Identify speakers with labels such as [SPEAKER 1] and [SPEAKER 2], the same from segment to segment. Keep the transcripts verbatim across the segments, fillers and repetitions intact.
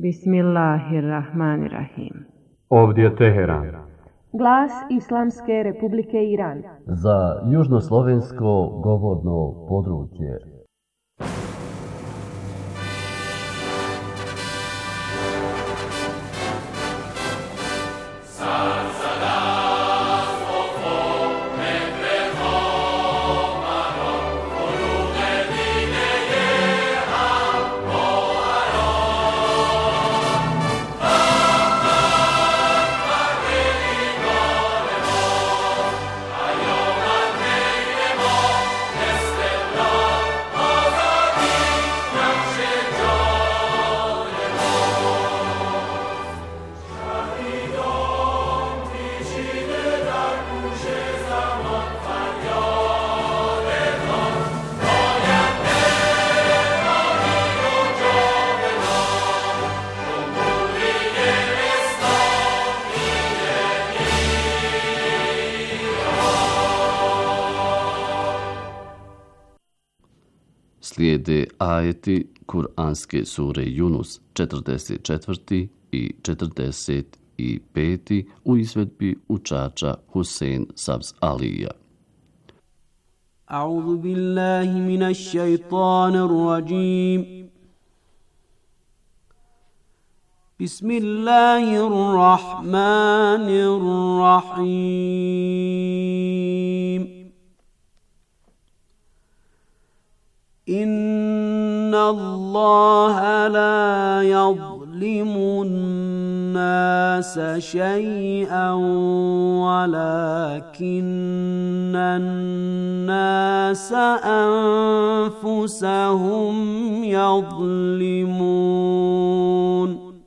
[SPEAKER 1] Bismillahirrahmanirrahim.
[SPEAKER 2] Ovdje je Teheran.
[SPEAKER 3] Glas Islamske Republike Iran.
[SPEAKER 4] Za južnoslovensko govorno područje. Slijede ajeti Kur'anske sure Yunus četrdeset četvrti i četrdeset peti u izvedbi učača Husein Sabz Alija.
[SPEAKER 5] A'udhu billahi minash shaitanir rajim. Bismillahirrahmanirrahim. إن الله لا يظلم الناس شيئا ولكن الناس أنفسهم يظلمون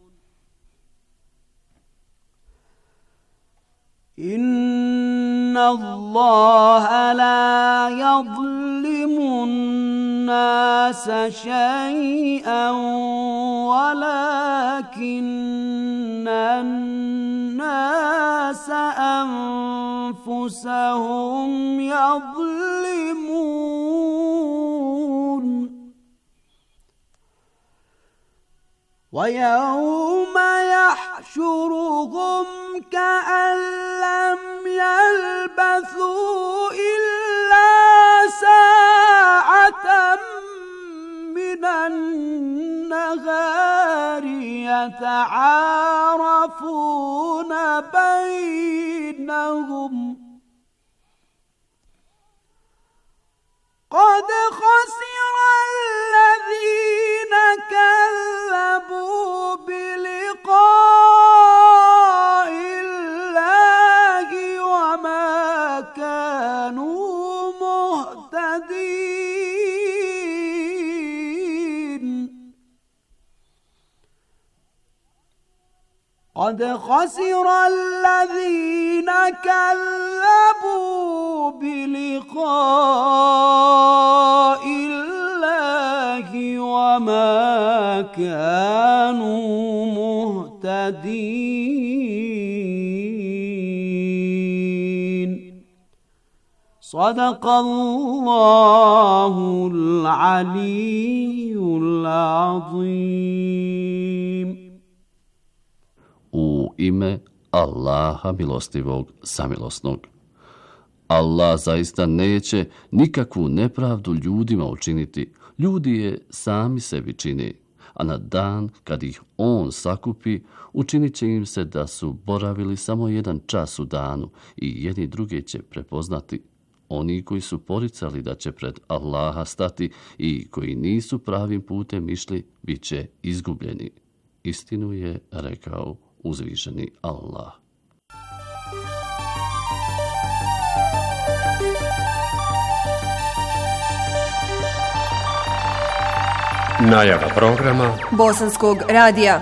[SPEAKER 5] إن الله لا يظلم الناس شيئا ولكن الناس أنفسهم يظلمون ويوم يحشرهم كأن لم يلبثوا إلا ساعة من النهار يتعارفون بينهم قد خسر الذين كذبوا بلقاء الله وما كانوا مهتدين قد خسر الذين كذبوا بلقاء الله وما كانوا مهتدين صدق الله العلي العظيم.
[SPEAKER 4] U ime Allaha milostivog samilosnog. Allah zaista neće nikakvu nepravdu ljudima učiniti. Ljudi je sami sebi čine, a na dan kad ih on sakupi, učinit će im se da su boravili samo jedan čas u danu i jedni druge će prepoznati. Oni koji su poricali da će pred Allaha stati i koji nisu pravim putem išli, bit će izgubljeni. Istinu je rekao uzvišeni Allah.
[SPEAKER 2] Najava programa
[SPEAKER 3] Bosanskog radija.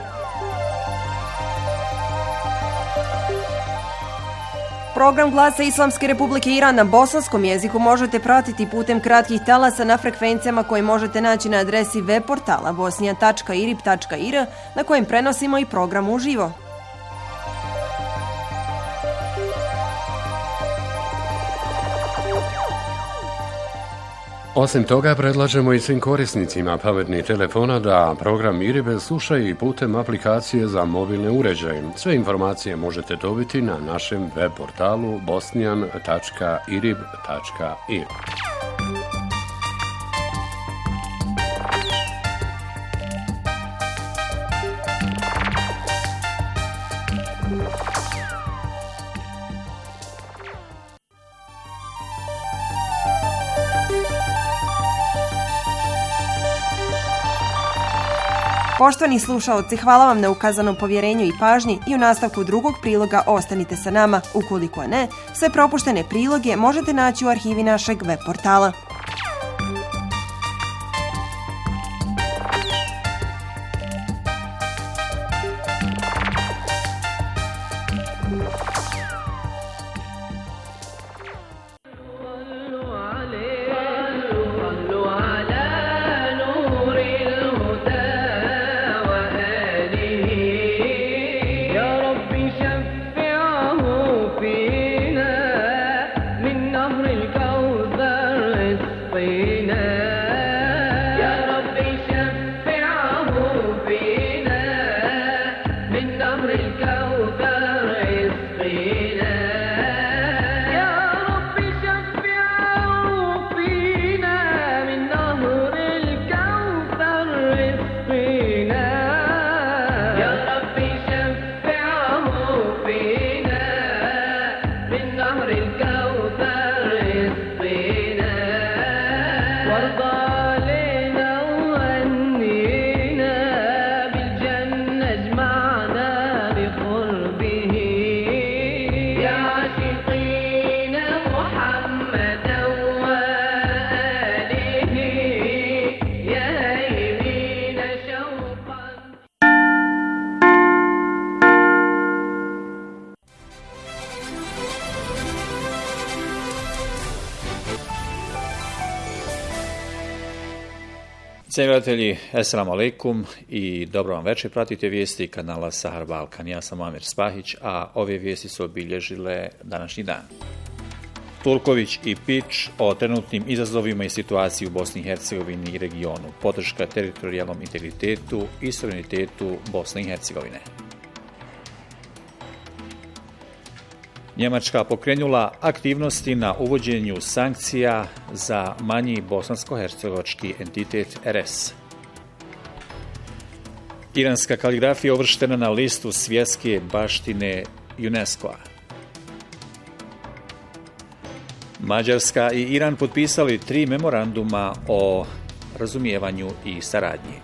[SPEAKER 3] Program Glasa Islamske Republike Iran na bosanskom jeziku možete pratiti putem kratkih talasa na frekvencijama koje možete naći na adresi web portala bosnija tačka irib tačka ir na kojem prenosimo i program uživo.
[SPEAKER 2] Osim toga, predlažemo i svim korisnicima pametnih telefona da program IRIB slušaju i putem aplikacije za mobilne uređaje. Sve informacije možete dobiti na našem web portalu bosnijan tačka irib tačka ir.
[SPEAKER 3] Poštovani slušaoci, hvala vam na ukazanom povjerenju i pažnji i u nastavku drugog priloga ostanite sa nama. Ukoliko ne, sve propuštene priloge možete naći u arhivi našeg web portala.
[SPEAKER 1] Cijenjeni gledatelji, assalamu alaikum i dobro vam večer. Pratite vijesti kanala Sahar Balkan. Ja sam Amir Spahić, a ove vijesti su obilježile današnji dan. Turković i Pić o trenutnim izazovima i situaciji u Bosni i Hercegovini i regionu. Podrška teritorijalnom integritetu i suverenitetu Bosne i Hercegovine. Njemačka pokrenula aktivnosti na uvođenju sankcija za manji bosansko-hercegovački entitet R S. Iranska kaligrafija uvrštena na listu svjetske baštine UNESCO-a. Mađarska i Iran potpisali tri memoranduma o razumijevanju i saradnji.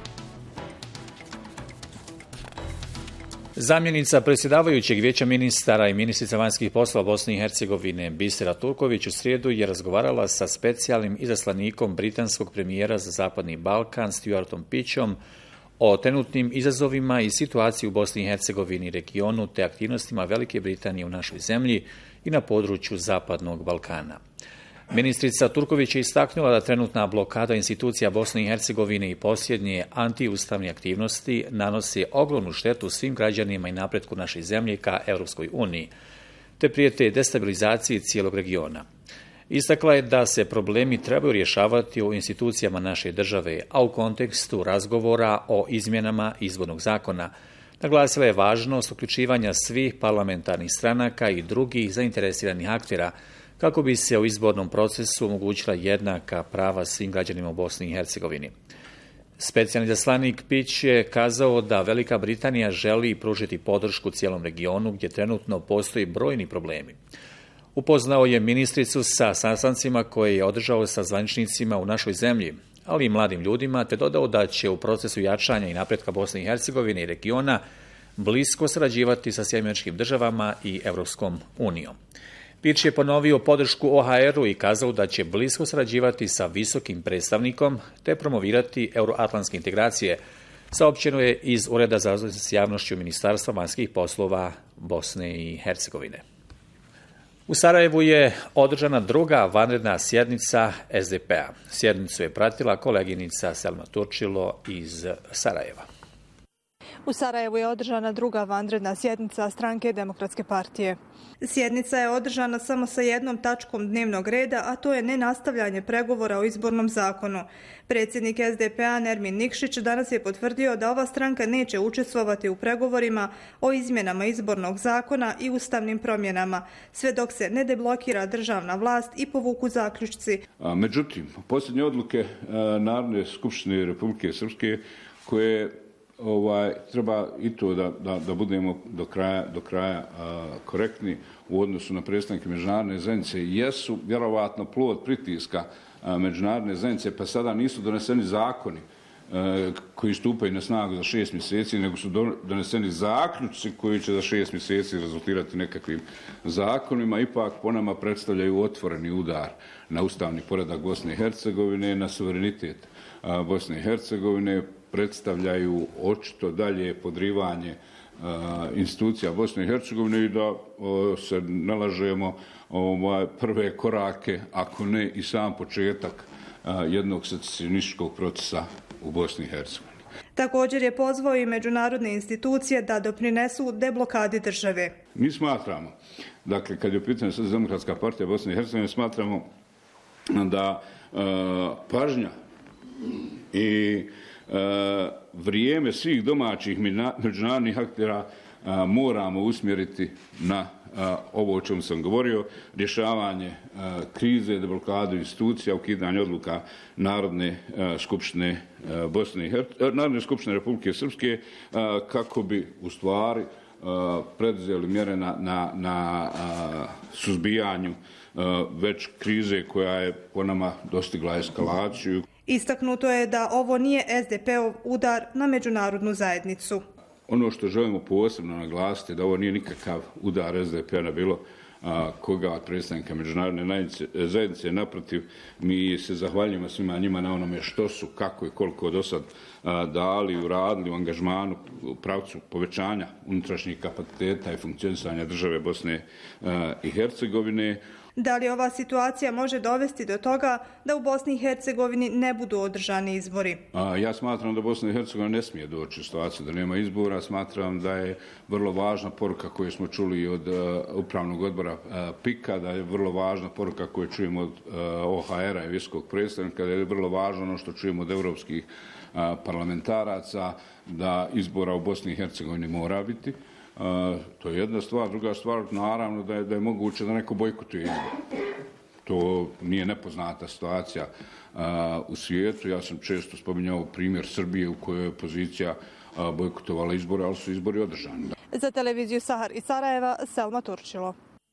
[SPEAKER 1] Zamjenica predsjedavajućeg vijeća ministara i ministrica vanjskih poslova Bosne i Hercegovine Bisera Turković u srijedu je razgovarala sa specijalnim izaslanikom britanskog premijera za Zapadni Balkan Stuartom Pićom o trenutnim izazovima i situaciji u Bosni i Hercegovini i regionu te aktivnostima Velike Britanije u našoj zemlji i na području Zapadnog Balkana. Ministrica Turković je istaknula da trenutna blokada institucija Bosne i Hercegovine i posljednje antiustavne aktivnosti nanose ogromnu štetu svim građanima i napretku naše zemlje ka Europskoj uniji, te prijete destabilizaciji cijelog regiona. Istakla je da se problemi trebaju rješavati u institucijama naše države, a u kontekstu razgovora o izmjenama izbornog zakona. Naglasila je važnost uključivanja svih parlamentarnih stranaka i drugih zainteresiranih aktera kako bi se u izbornom procesu omogućila jednaka prava svim građanima u Bosni i Hercegovini. Specijalni izaslanik Pić je kazao da Velika Britanija želi pružiti podršku cijelom regionu gdje trenutno postoji brojni problemi. Upoznao je ministricu sa sastancima koje je održao sa zvaničnicima u našoj zemlji, ali i mladim ljudima, te dodao da će u procesu jačanja i napretka Bosne i Hercegovine i regiona blisko sarađivati sa Sjedinjenim Američkim Državama i Europskom unijom. Pić je ponovio podršku O H R-u i kazao da će blisko sarađivati sa visokim predstavnikom te promovirati euroatlantske integracije, saopćeno je iz Ureda za razvoj s javnošću Ministarstva vanjskih poslova Bosne i Hercegovine. U Sarajevu je održana druga vanredna sjednica S D P-a. Sjednicu je pratila koleginica Selma Turčilo iz Sarajeva.
[SPEAKER 6] U Sarajevu je održana druga vanredna sjednica stranke Demokratske partije. Sjednica je održana samo sa jednom tačkom dnevnog reda, a to je nenastavljanje pregovora o izbornom zakonu. Predsjednik S D P A Nermin Nikšić danas je potvrdio da ova stranka neće učestvovati u pregovorima o izmjenama izbornog zakona i ustavnim promjenama, sve dok se ne deblokira državna vlast i povuku zaključci.
[SPEAKER 7] A, međutim, posljednje odluke a, Narodne skupštine Republike Srpske koje ovaj, treba i to da, da, da budemo do kraja, do kraja a, korektni u odnosu na predstavnike međunarodne zajednice, jesu vjerovatno plod pritiska a, međunarodne zajednice, pa sada nisu doneseni zakoni a, koji stupaju na snagu za šest mjeseci, nego su doneseni zaključci koji će za šest mjeseci rezultirati nekakvim zakonima, ipak po nama predstavljaju otvoreni udar na ustavni poredak Bosne i Hercegovine, na suverenitet a, Bosne i Hercegovine, predstavljaju očito dalje podrivanje a, institucija Bosne i Hercegovine i da a, se nalažemo ovaj, prve korake, ako ne i sam početak a, jednog secesionističkog procesa u Bosni i Hercegovini.
[SPEAKER 6] Također je pozvao i međunarodne institucije da doprinesu deblokadi države.
[SPEAKER 7] Mi smatramo, dakle, kad je u pitanju Socijaldemokratska partija Bosne i Hercegovine, smatramo da a, pažnja i a, vrijeme svih domaćih međunarodnih aktera a, moramo usmjeriti na a, ovo o čemu sam govorio, rješavanje a, krize, deblokadu institucija, ukidanje odluka Narodne a, skupštine a, Bosne i Hercegovine, Narodne skupštine Republike Srpske, a, kako bi u stvari a, preduzeli mjere na, na, na a, suzbijanju a, već krize koja je po nama dostigla eskalaciju.
[SPEAKER 6] Istaknuto je da ovo nije S D P-ov udar na međunarodnu zajednicu.
[SPEAKER 7] Ono što želimo posebno naglasiti da ovo nije nikakav udar S D P-a na bilo a, koga od predstavnika međunarodne zajednice. Naprotiv, mi se zahvaljujemo svima njima na onome što su, kako i koliko do sad a, dali, uradili u angažmanu u pravcu povećanja unutrašnjih kapaciteta i funkcionisanja države Bosne a, i Hercegovine.
[SPEAKER 6] Da li ova situacija može dovesti do toga da u Bosni i Hercegovini ne budu održani izbori?
[SPEAKER 7] A, ja smatram da Bosna i Hercegovina ne smije doći u situaciju da nema izbora. Smatram da je vrlo važna poruka koju smo čuli od uh, upravnog odbora uh, P I K-a, da je vrlo važna poruka koju čujemo od uh, O H R-a i visokog predstavnika, da je vrlo važno ono što čujemo od evropskih uh, parlamentaraca, da izbora u Bosni i Hercegovini mora biti. Uh, to je jedna stvar. Druga stvar, naravno, da je, da je moguće da neko bojkotuje izbor. To nije nepoznata situacija uh, u svijetu. Ja sam često spominjao primjer Srbije u kojoj je opozicija uh, bojkotovala izbore, ali su izbori održani.
[SPEAKER 6] Za televiziju Sahar iz Sarajeva, Selma Turčilo.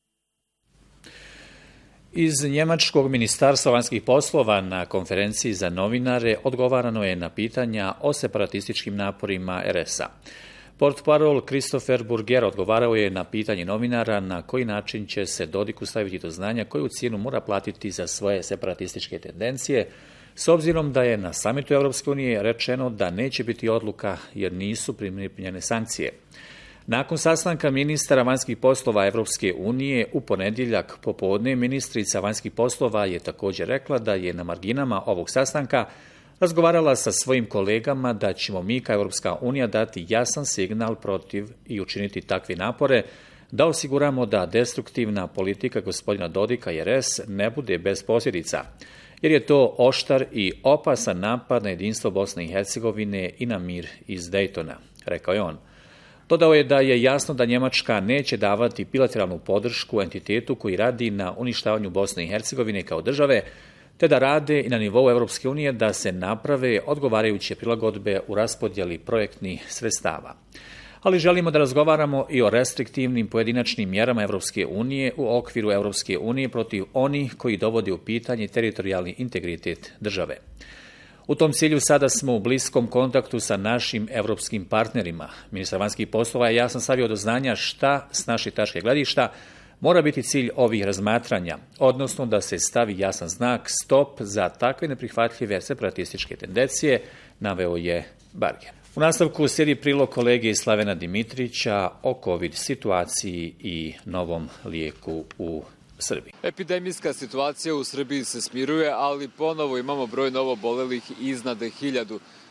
[SPEAKER 1] Iz njemačkog ministarstva vanjskih poslova na konferenciji za novinare odgovarano je na pitanja o separatističkim naporima R S-a. Portparol Christopher Burger odgovarao je na pitanje novinara na koji način će se Dodiku staviti do znanja koju cijenu mora platiti za svoje separatističke tendencije, s obzirom da je na samitu Europske unije rečeno da neće biti odluka jer nisu primjenjene sankcije. Nakon sastanka ministara vanjskih poslova Europske unije u ponedjeljak popodne, ministrica vanjskih poslova je također rekla da je na marginama ovog sastanka razgovarala sa svojim kolegama da ćemo mi kao Europska unija dati jasan signal protiv i učiniti takve napore da osiguramo da destruktivna politika gospodina Dodika i R S ne bude bez posljedica, jer je to oštar i opasan napad na jedinstvo Bosne i Hercegovine i na mir iz Daytona, rekao je on. Dodao je da je jasno da Njemačka neće davati bilateralnu podršku entitetu koji radi na uništavanju Bosne i Hercegovine kao države, te da rade i na nivou Europske unije da se naprave odgovarajuće prilagodbe u raspodjeli projektnih sredstava. Ali želimo da razgovaramo i o restriktivnim pojedinačnim mjerama Europske unije u okviru Europske unije protiv onih koji dovode u pitanje teritorijalni integritet države. U tom cilju sada smo u bliskom kontaktu sa našim europskim partnerima. Ministar vanjskih poslova je jasno stavio do znanja šta s naše tačke gledišta mora biti cilj ovih razmatranja, odnosno da se stavi jasan znak stop za takve neprihvatljive separatističke tendencije, naveo je Barger. U nastavku slijedi prilog kolege Slavena Dimitrića o COVID situaciji i novom lijeku u Srbiji.
[SPEAKER 8] Epidemijska situacija u Srbiji se smiruje, ali ponovo imamo broj novobolelih iznad hiljadu.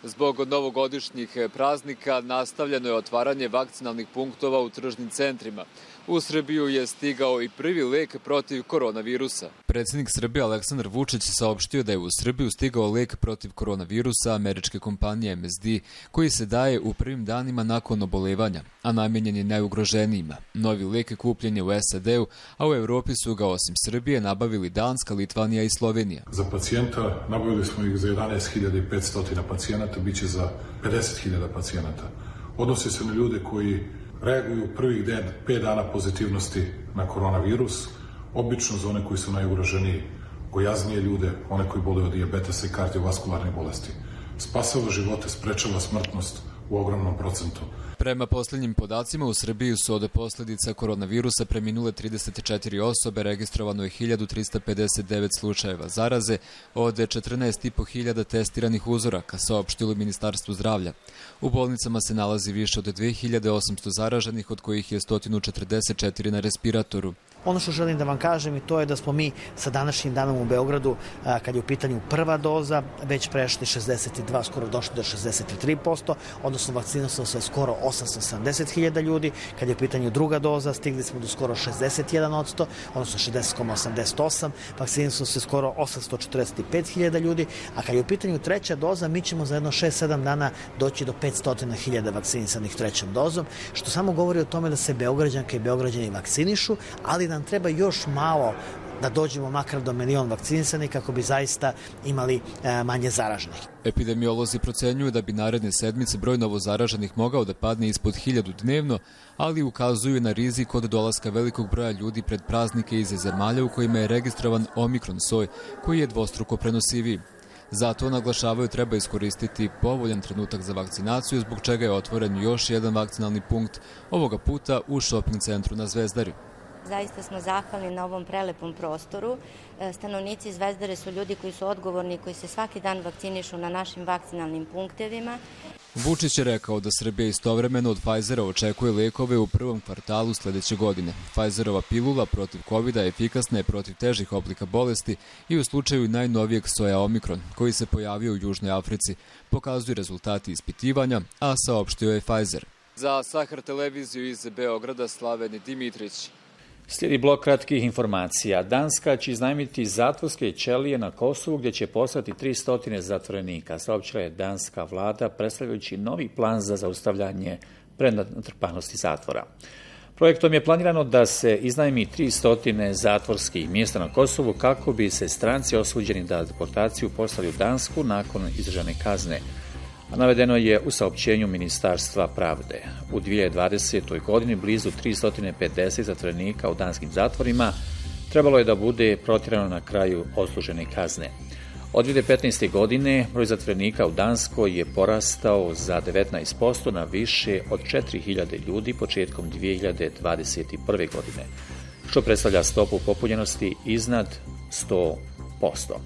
[SPEAKER 8] Zbog novogodišnjih praznika nastavljeno je otvaranje vakcinalnih punktova u tržnim centrima. U Srbiju je stigao i prvi lek protiv koronavirusa. Predsjednik Srbije Aleksandar Vučić saopštio da je u Srbiju stigao lek protiv koronavirusa američke kompanije em es de, koji se daje u prvim danima nakon obolevanja, a namijenjen je najugroženijima. Novi lek kupljen je u es a de-u, a u Evropi su ga osim Srbije nabavili Danska, Litvanija i Slovenija.
[SPEAKER 9] Za pacijenta nabavili smo ih za jedanaest hiljada petsto pacijenata, bit će za pedeset hiljada pacijenata. Odnosi se na ljude koji reaguju prvih den, pet dana pozitivnosti na koronavirus, obično za one koji su najugroženiji, gojaznije ljude, one koji boluju od dijabetesa i kardiovaskularne bolesti. Spasava živote, sprečava smrtnost u ogromnom procentu.
[SPEAKER 8] Prema posljednjim podacima, u Srbiji su od posljedica koronavirusa preminule trideset četiri osobe, registrovano je hiljadu trista pedeset devet slučajeva zaraze od četrnaest i po hiljada testiranih uzoraka, saopštilo Ministarstvo zdravlja. U bolnicama se nalazi više od dve hiljade osamsto zaraženih, od kojih je sto četrdeset četiri na respiratoru.
[SPEAKER 10] Ono što želim da vam kažem i to je da smo mi sa današnjim danom u Beogradu, kad je u pitanju prva doza, već prešli šezdeset dva, skoro došli do šezdeset tri posto, odnosno vakcinisalo se skoro osamsto sedamdeset hiljada ljudi. Kad je u pitanju druga doza, stigli smo do skoro šezdeset jedan posto, odnosno šezdeset zarez osamdeset osam, vakcinisalo se skoro osamsto četrdeset pet hiljada ljudi, a kad je u pitanju treća doza, mi ćemo za jedno šest sedam dana doći do petsto hiljada vakcinisanih trećom dozom, što samo govori o tome da se Beograđanke i Beograđani vakcinišu, ali nam treba još malo da dođemo makar do milion vakcinisanih kako bi zaista imali e, manje zaraženih.
[SPEAKER 8] Epidemiolozi procenjuju da bi naredne sedmice broj novozaraženih mogao da padne ispod hiljadu dnevno, ali ukazuju na rizik od dolaska velikog broja ljudi pred praznike iz zemalja u kojima je registrovan omikron soj, koji je dvostruko prenosiviji. Zato, naglašavaju, treba iskoristiti povoljan trenutak za vakcinaciju, zbog čega je otvoren još jedan vakcinalni punkt, ovoga puta u šoping centru na Zvezdari.
[SPEAKER 11] Zaista smo zahvalni na ovom prelepom prostoru. Stanovnici Zvezdare su ljudi koji su odgovorni, koji se svaki dan vakcinišu na našim vakcinalnim punktevima.
[SPEAKER 8] Vučić je rekao da Srbija istovremeno od Pfizera očekuje lekove u prvom kvartalu sljedeće godine. Pfizerova pilula protiv kovida efikasna je protiv težih oblika bolesti i u slučaju najnovijeg soja Omikron, koji se pojavio u Južnoj Africi, pokazuju rezultati ispitivanja, a saopštio je Pfizer. Za Sahar televiziju iz Beograda, Slaven Dimitrić.
[SPEAKER 1] Slijedi blok kratkih informacija. Danska će iznajmiti zatvorske ćelije na Kosovu gdje će poslati tristo zatvorenika, saopćila je danska vlada predstavljajući novi plan za zaustavljanje prenatrpanosti zatvora. Projektom je planirano da se iznajmi tristo zatvorskih mjesta na Kosovu kako bi se stranci osuđeni za deportaciju poslali u Dansku nakon izdržane kazne. A navedeno je u saopćenju Ministarstva pravde. U dvije hiljade dvadesetoj godini blizu tristo pedeset zatvorenika u danskim zatvorima trebalo je da bude protjerano na kraju odslužene kazne. Od dvije hiljade petnaeste. godine broj zatvorenika u Danskoj je porastao za devetnaest posto na više od četiri hiljade ljudi početkom dvije hiljade dvadeset prve. godine, što predstavlja stopu popunjenosti iznad sto posto.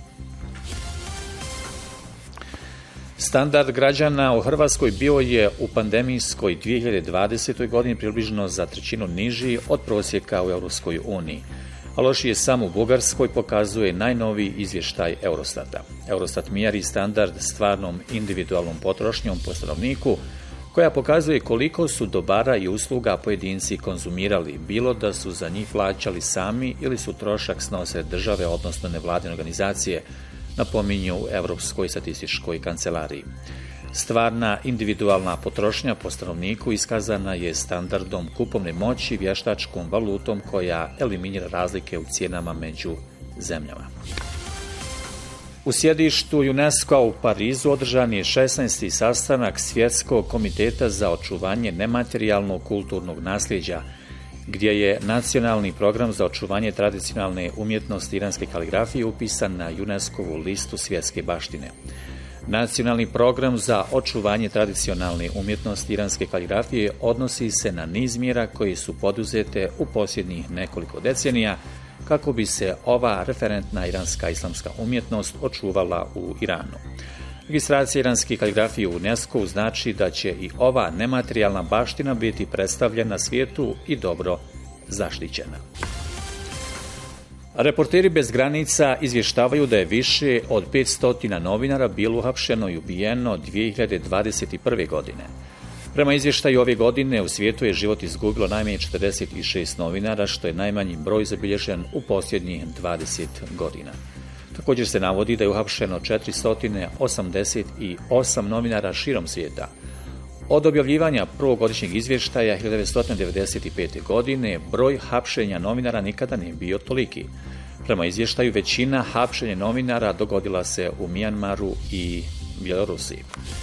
[SPEAKER 1] Standard građana u Hrvatskoj bio je u pandemijskoj dvije hiljade dvadesetoj. godini približno za trećinu niži od prosjeka u Europskoj uniji, a lošije samo u Bugarskoj, pokazuje najnoviji izvještaj Eurostata. Eurostat mjeri standard stvarnom individualnom potrošnjom po stanovniku, koja pokazuje koliko su dobara i usluga pojedinci konzumirali, bilo da su za njih plaćali sami ili su trošak snose države, odnosno nevladine organizacije, napominju u Europskoj statističkoj kancelariji. Stvarna individualna potrošnja po stanovniku iskazana je standardom kupovne moći, vještačkom valutom koja eliminira razlike u cijenama među zemljama. U sjedištu UNESCO u Parizu održan je šesnaesti sastanak Svjetskog komiteta za očuvanje nematerijalnog kulturnog nasljeđa, gdje je nacionalni program za očuvanje tradicionalne umjetnosti iranske kaligrafije upisan na UNESCO-vu listu svjetske baštine. Nacionalni program za očuvanje tradicionalne umjetnosti iranske kaligrafije odnosi se na niz mjera koje su poduzete u posljednjih nekoliko decenija kako bi se ova referentna iranska islamska umjetnost očuvala u Iranu. Registracija iranske kaligrafije u UNESCO znači da će i ova nematerijalna baština biti predstavljena svijetu i dobro zaštićena. Reporteri bez granica izvještavaju da je više od petsto novinara bilo uhapšeno i ubijeno dvije hiljade dvadeset prve. godine. Prema izvještaju ove godine u svijetu je život izgubilo najmanje četrdeset šest novinara, što je najmanji broj zabilježen u posljednjih dvadeset godina. Također se navodi da je uhapšeno četiristo osamdeset osam novinara širom svijeta. Od objavljivanja prvogodišnjeg izvještaja hiljadu devetsto devedeset pete. godine broj hapšenja novinara nikada nije bio toliki. Prema izvještaju većina hapšenja novinara dogodila se u Mijanmaru i Bjelorusiji.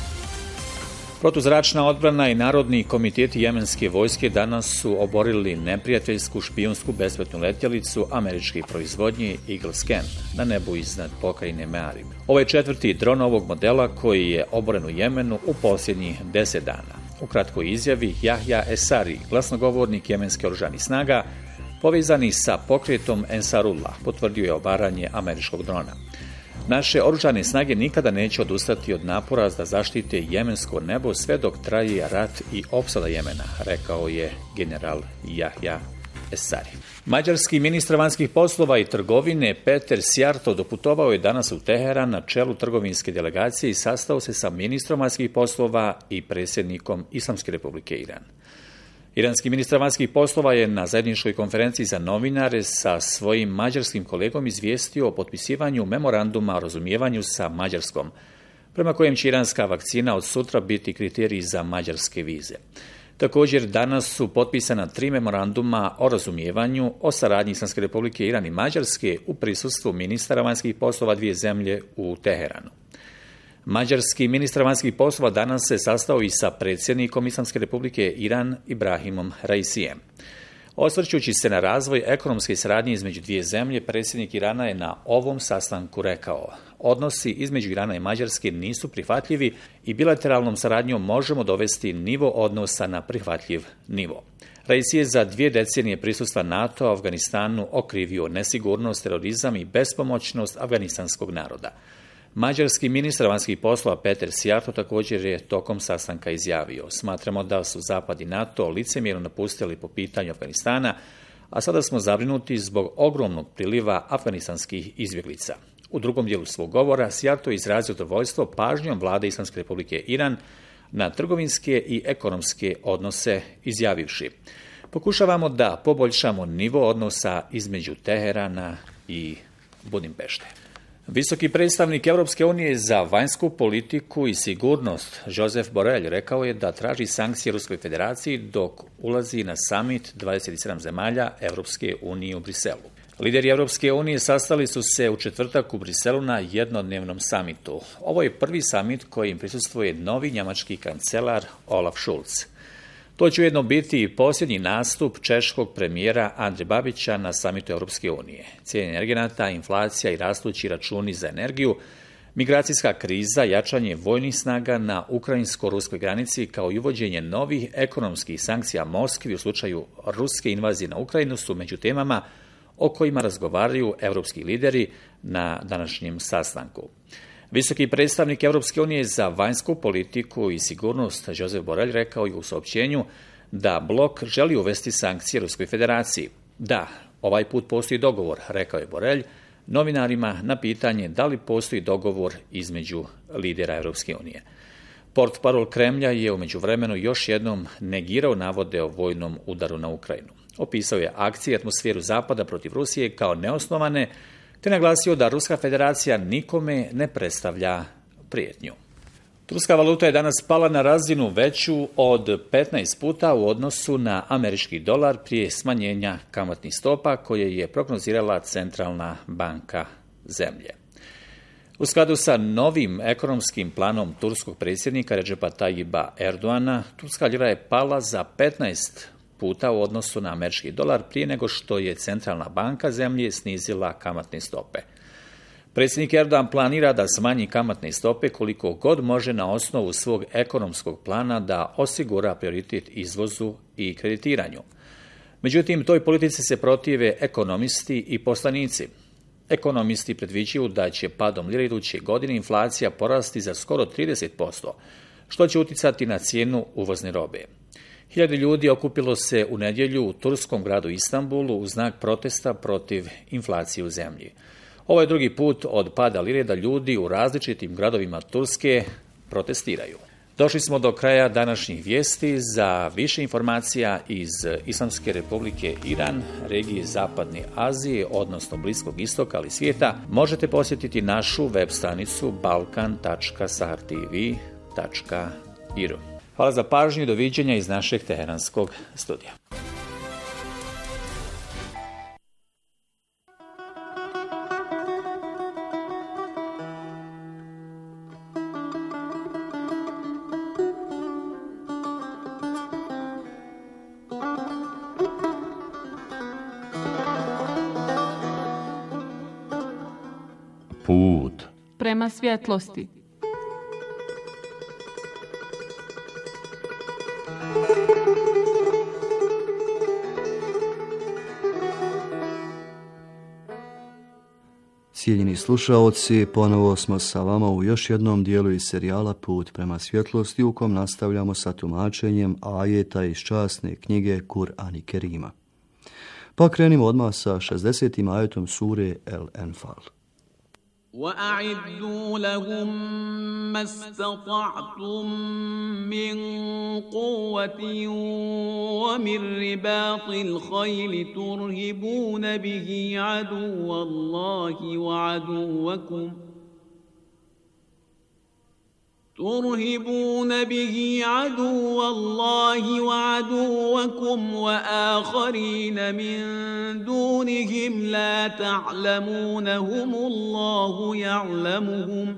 [SPEAKER 1] Protuzračna odbrana i Narodni komiteti jemenske vojske danas su oborili neprijateljsku špijunsku bespilotnu letjelicu američke proizvodnje Eagle Scan na nebu iznad pokrajine Mearib. Ovo je četvrti dron ovog modela koji je oboren u Jemenu u posljednjih deset dana. U kratkoj izjavi Jahja Esari, glasnogovornik jemenske oružanih snaga, povezani sa pokretom Ensarullah, potvrdio je obaranje američkog drona. Naše oružane snage nikada neće odustati od napora da zaštite jemensko nebo sve dok traje rat i opsada Jemena, rekao je general Jahja Esari. Mađarski ministar vanjskih poslova i trgovine Peter Szijjártó doputovao je danas u Teheran na čelu trgovinske delegacije i sastao se sa ministrom vanjskih poslova i predsjednikom Islamske republike Iran. Iranski ministar vanjskih poslova je na zajedničkoj konferenciji za novinare sa svojim mađarskim kolegom izvijestio o potpisivanju memoranduma o razumijevanju sa Mađarskom, prema kojem će iranska vakcina od sutra biti kriterij za mađarske vize. Također danas su potpisana tri memoranduma o razumijevanju o saradnji Islamske republike Iran i Mađarske u prisustvu ministara vanjskih poslova dvije zemlje u Teheranu. Mađarski ministar vanjskih poslova danas se sastao i sa predsjednikom Islamske republike Iran Ibrahimom Raisijem. Osvrćući se na razvoj ekonomske saradnje između dvije zemlje, predsjednik Irana je na ovom sastanku rekao: odnosi između Irana i Mađarske nisu prihvatljivi i bilateralnom saradnjom možemo dovesti nivo odnosa na prihvatljiv nivo. Raisi je za dvije decenije prisustva NATO u Afganistanu okrivio nesigurnost, terorizam i bespomoćnost afganistanskog naroda. Mađarski ministar vanjskih poslova Peter Szijjártó također je tokom sastanka izjavio: smatramo da su Zapad i NATO licemjerno napustili po pitanju Afganistana, a sada smo zabrinuti zbog ogromnog priliva afganistanskih izbjeglica. U drugom dijelu svog govora Szijjártó je izrazio zadovoljstvo pažnjom vlade Islamske republike Iran na trgovinske i ekonomske odnose, izjavivši: pokušavamo da poboljšamo nivo odnosa između Teherana i Budimpešte. Visoki predstavnik Europske unije za vanjsku politiku i sigurnost Josep Borrell rekao je da traži sankcije Ruskoj federaciji dok ulazi na summit dvadeset sedam zemalja Europske unije u Briselu. Lideri Europske unije sastali su se u četvrtak u Briselu na jednodnevnom summitu. Ovo je prvi summit kojim prisustvuje novi njemački kancelar Olaf Scholz. To će ujedno biti i posljednji nastup češkog premijera Andre Babića na samitu Europske unije. Cijene energenata, inflacija i rastući računi za energiju, migracijska kriza, jačanje vojnih snaga na ukrajinsko-ruskoj granici kao i uvođenje novih ekonomskih sankcija Moskvi u slučaju ruske invazije na Ukrajinu su među temama o kojima razgovaraju europski lideri na današnjem sastanku. Visoki predstavnik Europske unije za vanjsku politiku i sigurnost Josep Borrell rekao je u saopćenju da blok želi uvesti sankcije Ruskoj federaciji. Da, ovaj put postoji dogovor, rekao je Borrell novinarima na pitanje da li postoji dogovor između lidera Europske unije. Portparol Kremlja je u međuvremenu još jednom negirao navode o vojnom udaru na Ukrajinu. Opisao je akcije i atmosferu Zapada protiv Rusije kao neosnovane, te naglasio da Ruska federacija nikome ne predstavlja prijetnju. Turska valuta je danas pala na razinu veću od petnaest puta u odnosu na američki dolar prije smanjenja kamatnih stopa koje je prognozirala Centralna banka zemlje. U skladu sa novim ekonomskim planom turskog predsjednika Recepa Tayyipa Erdoana, turska lira je pala za petnaest puta u odnosu na američki dolar prije nego što je Centralna banka zemlje snizila kamatne stope. Predsjednik Erdogan planira da smanji kamatne stope koliko god može na osnovu svog ekonomskog plana da osigura prioritet izvozu i kreditiranju. Međutim, toj politici se protive ekonomisti i poslanici. Ekonomisti predviđaju da će padom lire iduće godine inflacija porasti za skoro trideset posto, što će utjecati na cijenu uvozne robe. Hiljade ljudi okupilo se u nedjelju u turskom gradu Istanbulu u znak protesta protiv inflacije u zemlji. Ovo je drugi put od pada lire da ljudi u različitim gradovima Turske protestiraju. Došli smo do kraja današnjih vijesti. Za više informacija iz Islamske republike Iran, regije Zapadne Azije, odnosno Bliskog istoka, ali svijeta, možete posjetiti našu web stranicu balkan tačka sahartv tačka ir. Hvala za pažnju i doviđenja iz našeg teheranskog studija.
[SPEAKER 2] Put
[SPEAKER 12] prema svjetlosti.
[SPEAKER 13] Cijenjeni slušaoci, ponovo smo sa vama u još jednom dijelu iz serijala Put prema svjetlosti, u kom nastavljamo sa tumačenjem ajeta iz časne knjige Kur'an i Kerima. Pa krenimo odmah sa šezdesetim ajetom sure El-Enfal.
[SPEAKER 5] وَأَعِدُّوا لَهُم مَّا اسْتَطَعْتُم مِّن قُوَّةٍ وَمِن رِّبَاطِ الْخَيْلِ تُرْهِبُونَ بِهِ عَدُوَّ اللَّهِ وَعَدُوَّكُمْ ترهبون به عدو الله وعدوكم وآخرين من دونهم لا تعلمونهم الله يعلمهم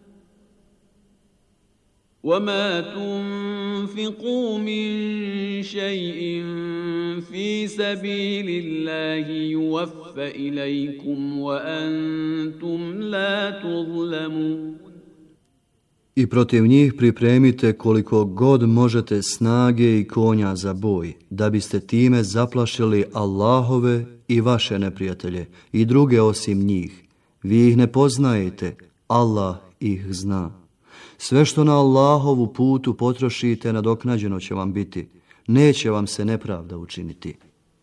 [SPEAKER 5] وما تنفقوا من شيء في سبيل الله يوفى إليكم وأنتم لا تظلمون.
[SPEAKER 13] I protiv njih pripremite koliko god možete snage i konja za boj, da biste time zaplašili Allahove i vaše neprijatelje i druge osim njih. Vi ih ne poznajete, Allah ih zna. Sve što na Allahovu putu potrošite, nadoknađeno će vam biti. Neće vam se nepravda učiniti.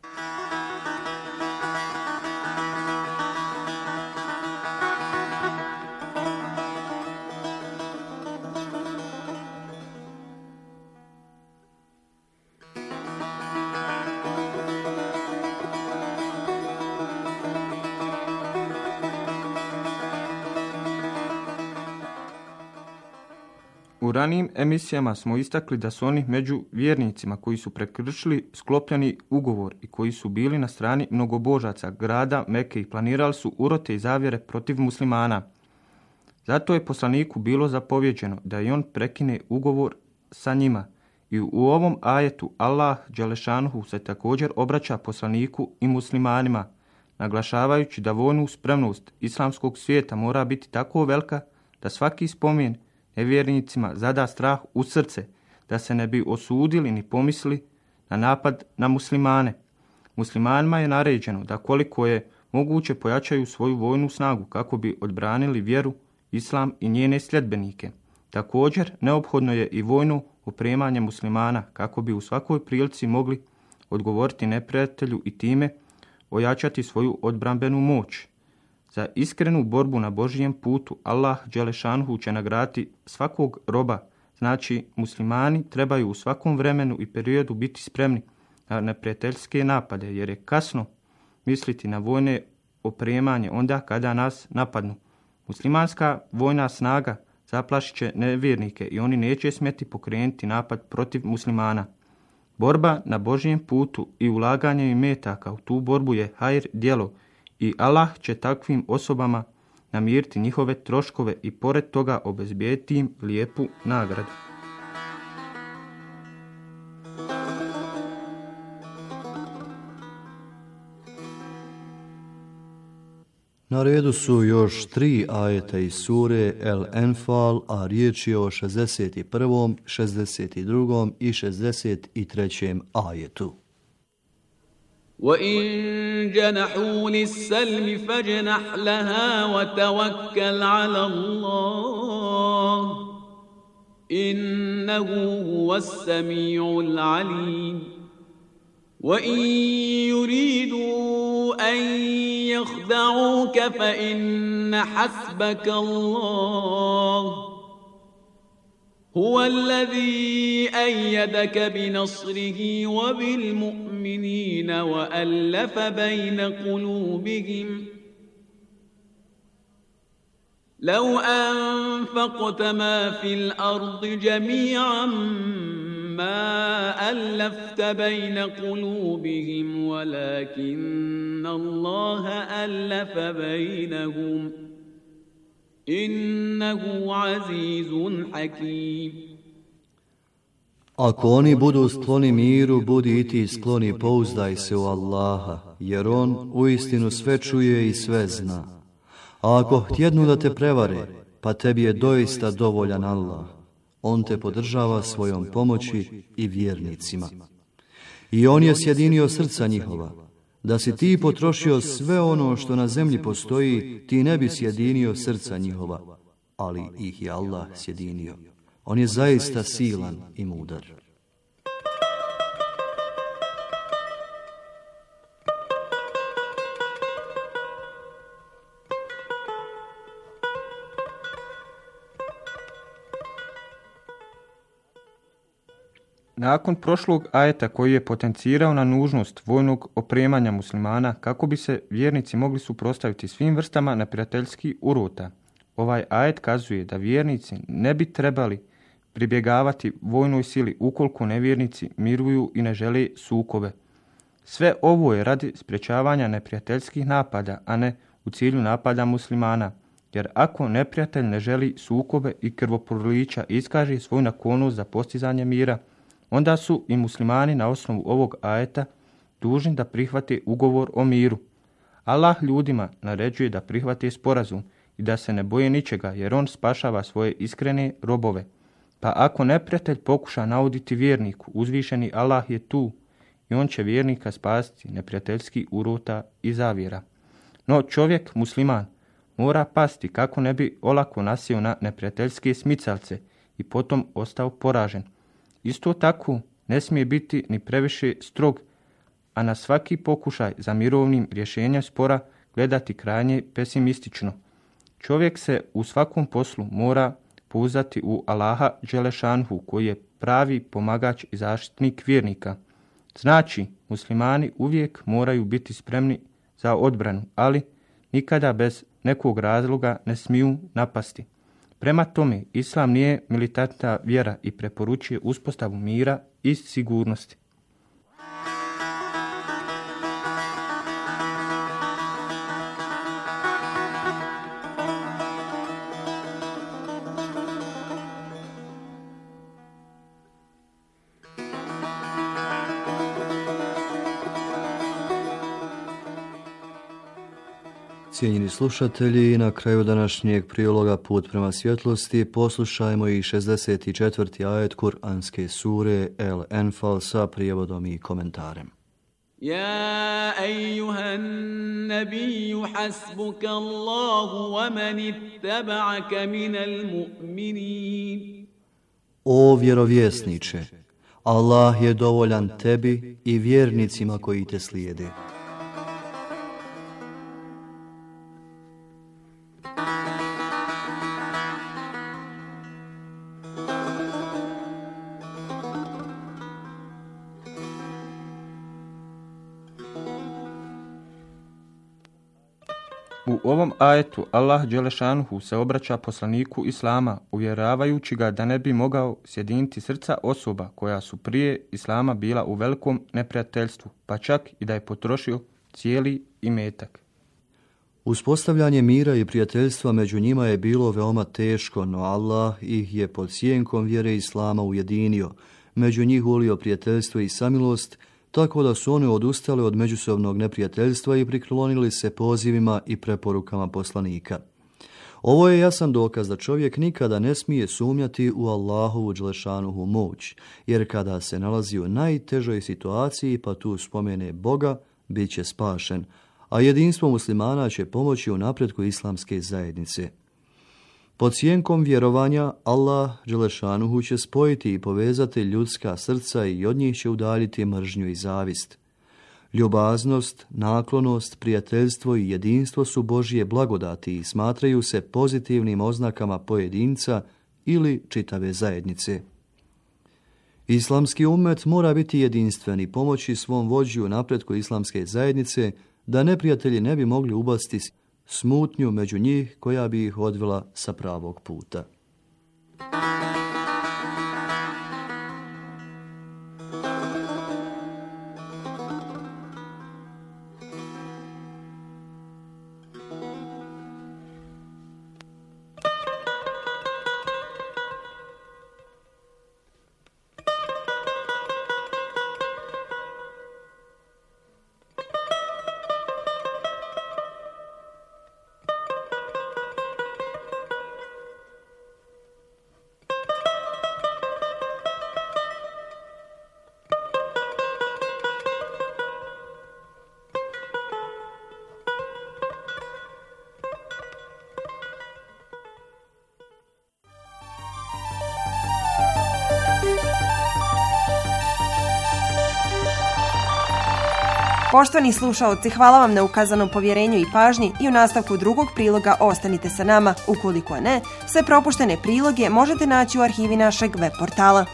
[SPEAKER 14] U ranijim emisijama smo istakli da su oni među vjernicima koji su prekršili sklopljeni ugovor i koji su bili na strani mnogobožaca grada Mekke i planirali su urote i zavjere protiv muslimana. Zato je poslaniku bilo zapovjeđeno da i on prekine ugovor sa njima. I u ovom ajetu Allah dželešanuhu se također obraća poslaniku i muslimanima, naglašavajući da vojnu spremnost islamskog svijeta mora biti tako velika da svaki spomen nevjernicima zada strah u srce, da se ne bi osudili ni pomisli na napad na muslimane. Muslimanima je naređeno da koliko je moguće pojačaju svoju vojnu snagu kako bi odbranili vjeru, islam i njene sljedbenike. Također, neophodno je i vojno opremanje muslimana kako bi u svakoj prilici mogli odgovoriti neprijatelju i time ojačati svoju odbrambenu moć. Za iskrenu borbu na Božijem putu Allah dželešanuhu će nagraditi svakog roba, znači muslimani trebaju u svakom vremenu i periodu biti spremni na neprijateljske napade, jer je kasno misliti na vojne opremanje onda kada nas napadnu. Muslimanska vojna snaga zaplašit će nevjernike i oni neće smjeti pokrenuti napad protiv muslimana. Borba na Božijem putu i ulaganje imetaka u tu borbu je hajr djelo i Allah će takvim osobama namiriti njihove troškove i pored toga obezbijediti im lijepu nagradu.
[SPEAKER 13] Na redu su još tri ajeta iz sure El-Enfal, a riječ je o šezdeset prvom, šezdeset drugom i šezdeset trećem ajetu.
[SPEAKER 5] وَإِن جَنَحُوا لِلسَّلْمِ فَاجْنَحْ لَهَا وَتَوَكَّلْ عَلَى اللَّهِ إنه هو السميع العليم وإن يريدوا أن يخدعوك فإن حسبك الله هو الذي أيدك بنصره وبالمؤمنين وألف بين قلوبهم لو أنفقت ما في الأرض جميعا ما ألفت بين قلوبهم ولكن الله ألف بينهم إنه عزيز حكيم.
[SPEAKER 13] Ako oni budu skloni miru, budi i ti skloni, pouzdaj se u Allaha, jer on uistinu sve čuje i sve zna. A ako htjednu da te prevare, pa tebi je doista dovoljan Allah. On te podržava svojom pomoći i vjernicima. I on je sjedinio srca njihova. Da si ti potrošio sve ono što na zemlji postoji, ti ne bi sjedinio srca njihova, ali ih je Allah sjedinio. On je zaista silan i mudar.
[SPEAKER 14] Nakon prošlog ajeta koji je potencirao na nužnost vojnog opremanja muslimana kako bi se vjernici mogli suprotstaviti svim vrstama neprijateljskih urota, ovaj ajet kazuje da vjernici ne bi trebali pribjegavati vojnoj sili ukoliko nevjernici miruju i ne žele sukobe. Sve ovo je radi sprječavanja neprijateljskih napada, a ne u cilju napada muslimana, jer ako neprijatelj ne želi sukobe i krvoprolića iskaže svoju naklonost za postizanje mira, onda su i muslimani na osnovu ovog ajeta dužni da prihvate ugovor o miru. Allah ljudima naređuje da prihvate sporazum i da se ne boje ničega, jer on spašava svoje iskrene robove. Pa ako neprijatelj pokuša nauditi vjerniku, uzvišeni Allah je tu i on će vjernika spasiti neprijateljskih urota i zavjera. No čovjek, musliman, mora pasti kako ne bi olako nasio na neprijateljske smicalce i potom ostao poražen. Isto tako ne smije biti ni previše strog, a na svaki pokušaj za mirovnim rješenjem spora gledati krajnje pesimistično. Čovjek se u svakom poslu mora pouzdati u Allaha Đelešanhu, koji je pravi pomagač i zaštitnik vjernika. Znači, muslimani uvijek moraju biti spremni za odbranu, ali nikada bez nekog razloga ne smiju napasti. Prema tome, islam nije militantna vjera i preporučuje uspostavu mira i sigurnosti.
[SPEAKER 13] Cijenjeni slušatelji, na kraju današnjeg priloga Put prema svjetlosti poslušajmo i šezdeset četvrti ajet Kur'anske sure El Enfal sa prijevodom i komentarem.
[SPEAKER 5] Ja ejuhan nabiju hasbuka Allahu wa man ittaba'aka minal mu'minin.
[SPEAKER 13] O vjerovjesniče, Allah je dovoljan tebi i vjernicima koji te slijede.
[SPEAKER 14] U ovom ajetu Allah Đelešanuhu se obraća poslaniku Islama, uvjeravajući ga da ne bi mogao sjediniti srca osoba koja su prije Islama bila u velikom neprijateljstvu, pa čak i da je potrošio cijeli imetak.
[SPEAKER 13] Uspostavljanje mira i prijateljstva među njima je bilo veoma teško, no Allah ih je pod sjenkom vjere Islama ujedinio, među njih ulio prijateljstvo i samilost, tako da su oni odustali od međusobnog neprijateljstva i priklonili se pozivima i preporukama poslanika. Ovo je jasan dokaz da čovjek nikada ne smije sumnjati u Allahovu Đelešanuhu moć, jer kada se nalazi u najtežoj situaciji pa tu spomene Boga, bit će spašen, a jedinstvo muslimana će pomoći u napretku islamske zajednice. Pod sjenkom vjerovanja Allah Đelešanuhu će spojiti i povezati ljudska srca i od njih će udaljiti mržnju i zavist. Ljubaznost, naklonost, prijateljstvo i jedinstvo su Božje blagodati i smatraju se pozitivnim oznakama pojedinca ili čitave zajednice. Islamski ummet mora biti jedinstven i pomoći svom vođi u napretku islamske zajednice da neprijatelji ne bi mogli ubaciti smutnju među njih koja bi ih odvela sa pravog puta.
[SPEAKER 3] Poštovani slušaoci, hvala vam na ukazanom povjerenju i pažnji i u nastavku drugog priloga ostanite sa nama. Ukoliko ne, sve propuštene priloge možete naći u arhivi našeg web portala.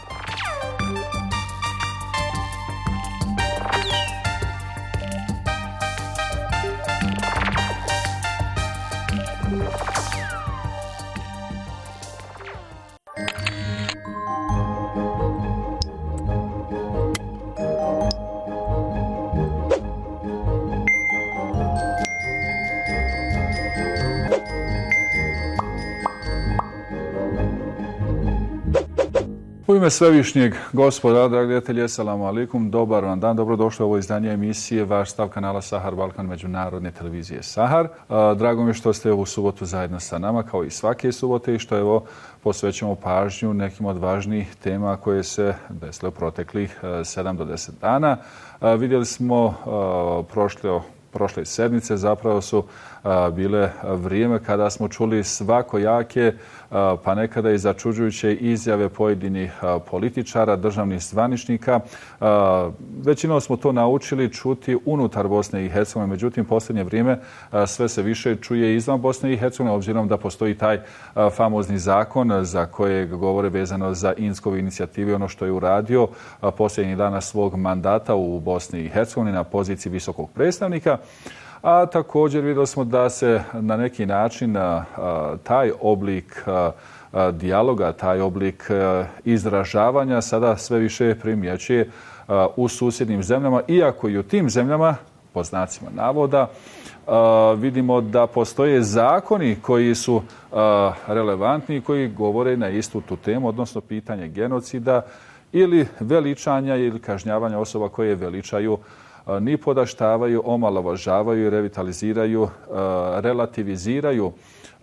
[SPEAKER 12] U ime Svevišnjeg Gospoda, dragi gledatelji, assalamu alaikum, dobar vam dan, dobrodošli u ovo izdanje emisije Vaš stav kanala Sahar Balkan međunarodne televizije Sahar. Drago mi je što ste ovu subotu zajedno sa nama, kao i svake subote, i što evo posvećujemo pažnju nekim od važnijih tema koje se desile u proteklih sedam do deset dana. Vidjeli smo prošle prošle sedmice zapravo su bile vrijeme kada smo čuli svakojake, pa nekada i začuđujuće izjave pojedinih političara, državnih zvaničnika. Većinom smo to naučili čuti unutar Bosne i Hercegovine, međutim, posljednje vrijeme sve se više čuje izvan Bosne i Hercegovine, obzirom da postoji taj famozni zakon za kojeg govore vezano za Inskove inicijative, ono što je uradio posljednjih dana svog mandata u Bosni i Hercegovini na poziciji visokog predstavnika. A također vidjeli smo da se na neki način a, a, taj oblik a, a, dijaloga, taj oblik a, izražavanja sada sve više primjećuje a, u susjednim zemljama, iako i u tim zemljama, po znacima navoda, a, vidimo da postoje zakoni koji su a, relevantni i koji govore na istu tu temu, odnosno pitanje genocida ili veličanja ili kažnjavanja osoba koje veličaju, ni podaštavaju, omalovažavaju, revitaliziraju, relativiziraju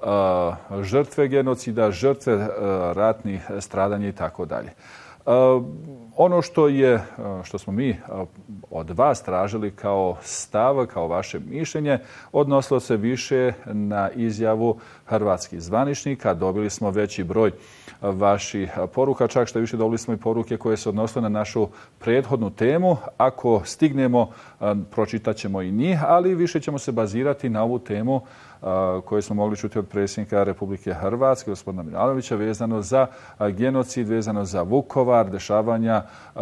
[SPEAKER 12] žrtve genocida, žrtve ratnih stradanja i tako dalje. Ono što je, što smo mi od vas tražili kao stav, kao vaše mišljenje, odnosilo se više na izjavu hrvatskih zvaničnika. Dobili smo veći broj vaših poruka, čak što više dobili smo i poruke koje se odnosile na našu prethodnu temu. Ako stignemo, pročitat ćemo i njih, ali više ćemo se bazirati na ovu temu koje smo mogli čuti od predsjednika Republike Hrvatske, gospodina Milanovića, vezano za genocid, vezano za Vukovar, dešavanja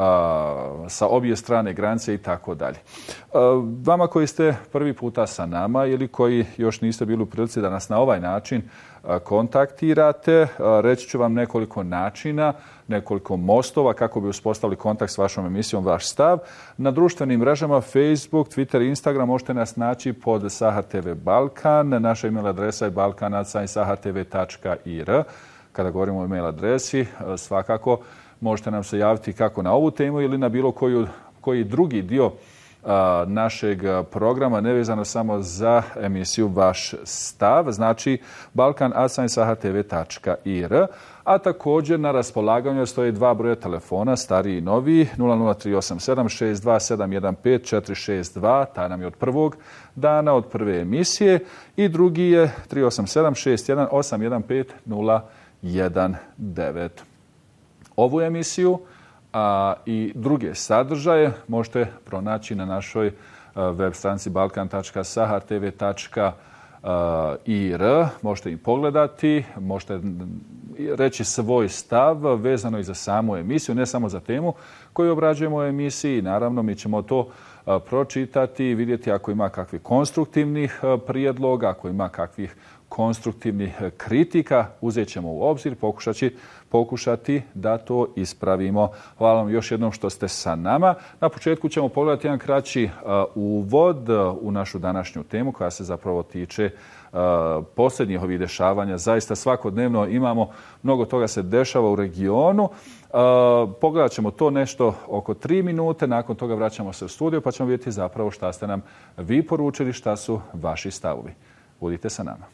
[SPEAKER 12] sa obje strane granice i tako dalje. Vama koji ste prvi puta sa nama ili koji još niste bili u prilici da nas na ovaj način kontaktirate, reći ću vam nekoliko načina, nekoliko mostova kako bi uspostavili kontakt s vašom emisijom Vaš stav. Na društvenim mrežama Facebook, Twitter i Instagram možete nas naći pod Sahar te ve Balkan. Naša email adresa je balkanaca i sahar te ve tačka i r. Kada govorimo o email adresi, svakako možete nam se javiti kako na ovu temu ili na bilo koju, koji drugi dio našeg programa, nevezano samo za emisiju Vaš stav, znači balkan asan sahar tv tačka ir. A također na raspolaganju stoje dva broja telefona, stariji i novi, nula nula tri osam sedam šest dva sedam jedan pet četiri šest dva, taj nam je od prvog dana, od prve emisije, i drugi je tri osam sedam šest jedan osam jedan pet nula jedan devet. Ovu emisiju a i druge sadržaje možete pronaći na našoj web stranici balkan tačka sahar tv tačka ir. Možete im pogledati, možete reći svoj stav vezano i za samu emisiju, ne samo za temu koju obrađujemo u emisiji. Naravno, mi ćemo to pročitati i vidjeti ako ima kakvih konstruktivnih prijedloga, ako ima kakvih konstruktivnih kritika, uzet ćemo u obzir, pokušati, pokušati da to ispravimo. Hvala vam još jednom što ste sa nama. Na početku ćemo pogledati jedan kraći uvod u našu današnju temu koja se zapravo tiče posljednjih ovih dešavanja. Zaista svakodnevno imamo, mnogo toga se dešava u regionu. Pogledat ćemo to nešto oko tri minute, nakon toga vraćamo se u studiju pa ćemo vidjeti zapravo šta ste nam vi poručili, šta su vaši stavovi. Budite sa nama.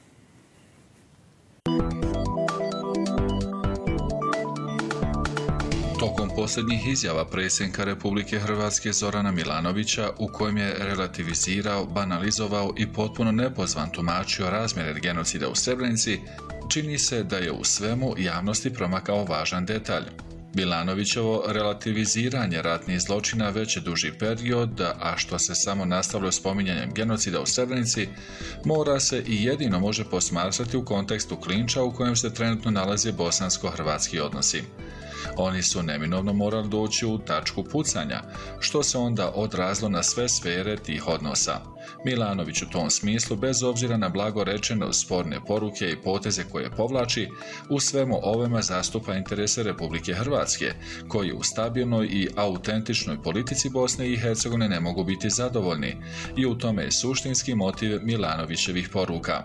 [SPEAKER 15] Tokom posljednjih izjava predsjednika Republike Hrvatske Zorana Milanovića, u kojem je relativizirao, banalizovao i potpuno nepozvan tumačio razmjere genocida u Srebrenici, čini se da je u svemu javnosti promakao važan detalj. Milanovićevo relativiziranje ratnih zločina već je duži period, a što se samo nastavlja spominjanjem genocida u Srebrenici, mora se i jedino može posmatrati u kontekstu klinča u kojem se trenutno nalaze bosansko-hrvatski odnosi. Oni su neminovno morali doći u tačku pucanja, što se onda odrazilo na sve sfere tih odnosa. Milanović u tom smislu, bez obzira na blago rečeno sporne poruke i poteze koje povlači, u svemu ovome zastupa interese Republike Hrvatske, koji u stabilnoj i autentičnoj politici Bosne i Hercegovine ne mogu biti zadovoljni, i u tome je suštinski motiv Milanovićevih poruka.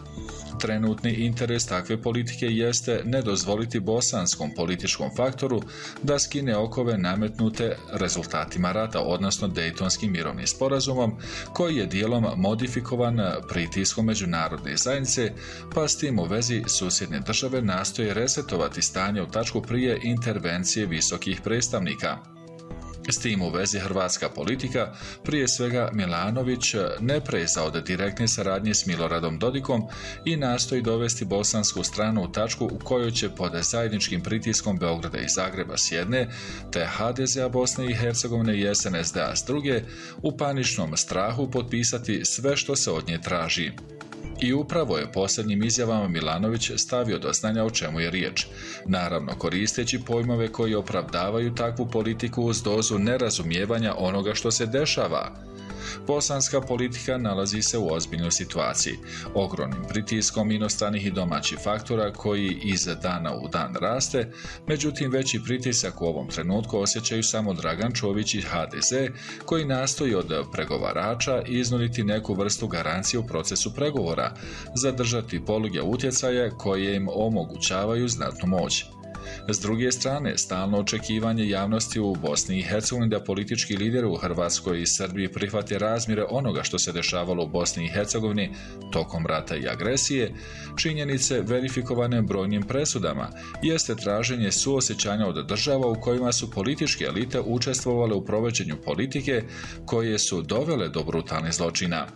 [SPEAKER 15] Trenutni interes takve politike jeste ne dozvoliti bosanskom političkom faktoru da skine okove nametnute rezultatima rata, odnosno Dejtonskim mirovnim sporazumom, koji je dijelom modifikovan pritiskom međunarodne zajednice, pa s tim u vezi susjedne države nastoje resetovati stanje u tačku prije intervencije visokih predstavnika. S tim u vezi hrvatska politika, prije svega Milanović, ne preza od direktne saradnje s Miloradom Dodikom i nastoji dovesti bosansku stranu u tačku u kojoj će pod zajedničkim pritiskom Beograda i Zagreba s jedne, te ha de zea Bosne i Hercegovine i es en es de a s druge, u paničnom strahu potpisati sve što se od nje traži. I upravo je posljednjim izjavama Milanović stavio do znanja o čemu je riječ, naravno koristeći pojmove koji opravdavaju takvu politiku uz dozu nerazumijevanja onoga što se dešava. Bosanska politika nalazi se u ozbiljnoj situaciji, ogromnim pritiskom inostranih i domaćih faktora koji iz dana u dan raste, međutim veći pritisak u ovom trenutku osjećaju samo Dragan Čović i ha de ze, koji nastoji od pregovarača iznuditi neku vrstu garancije u procesu pregovora, zadržati poluge utjecaja koje im omogućavaju znatnu moć. S druge strane, stalno očekivanje javnosti u Bosni i Hercegovini da politički lideri u Hrvatskoj i Srbiji prihvate razmjere onoga što se dešavalo u Bosni i Hercegovini tokom rata i agresije, činjenice verifikovane brojnim presudama, jeste traženje suosjećanja od država u kojima su političke elite učestvovale u provođenju politike koje su dovele do brutalnih zločina.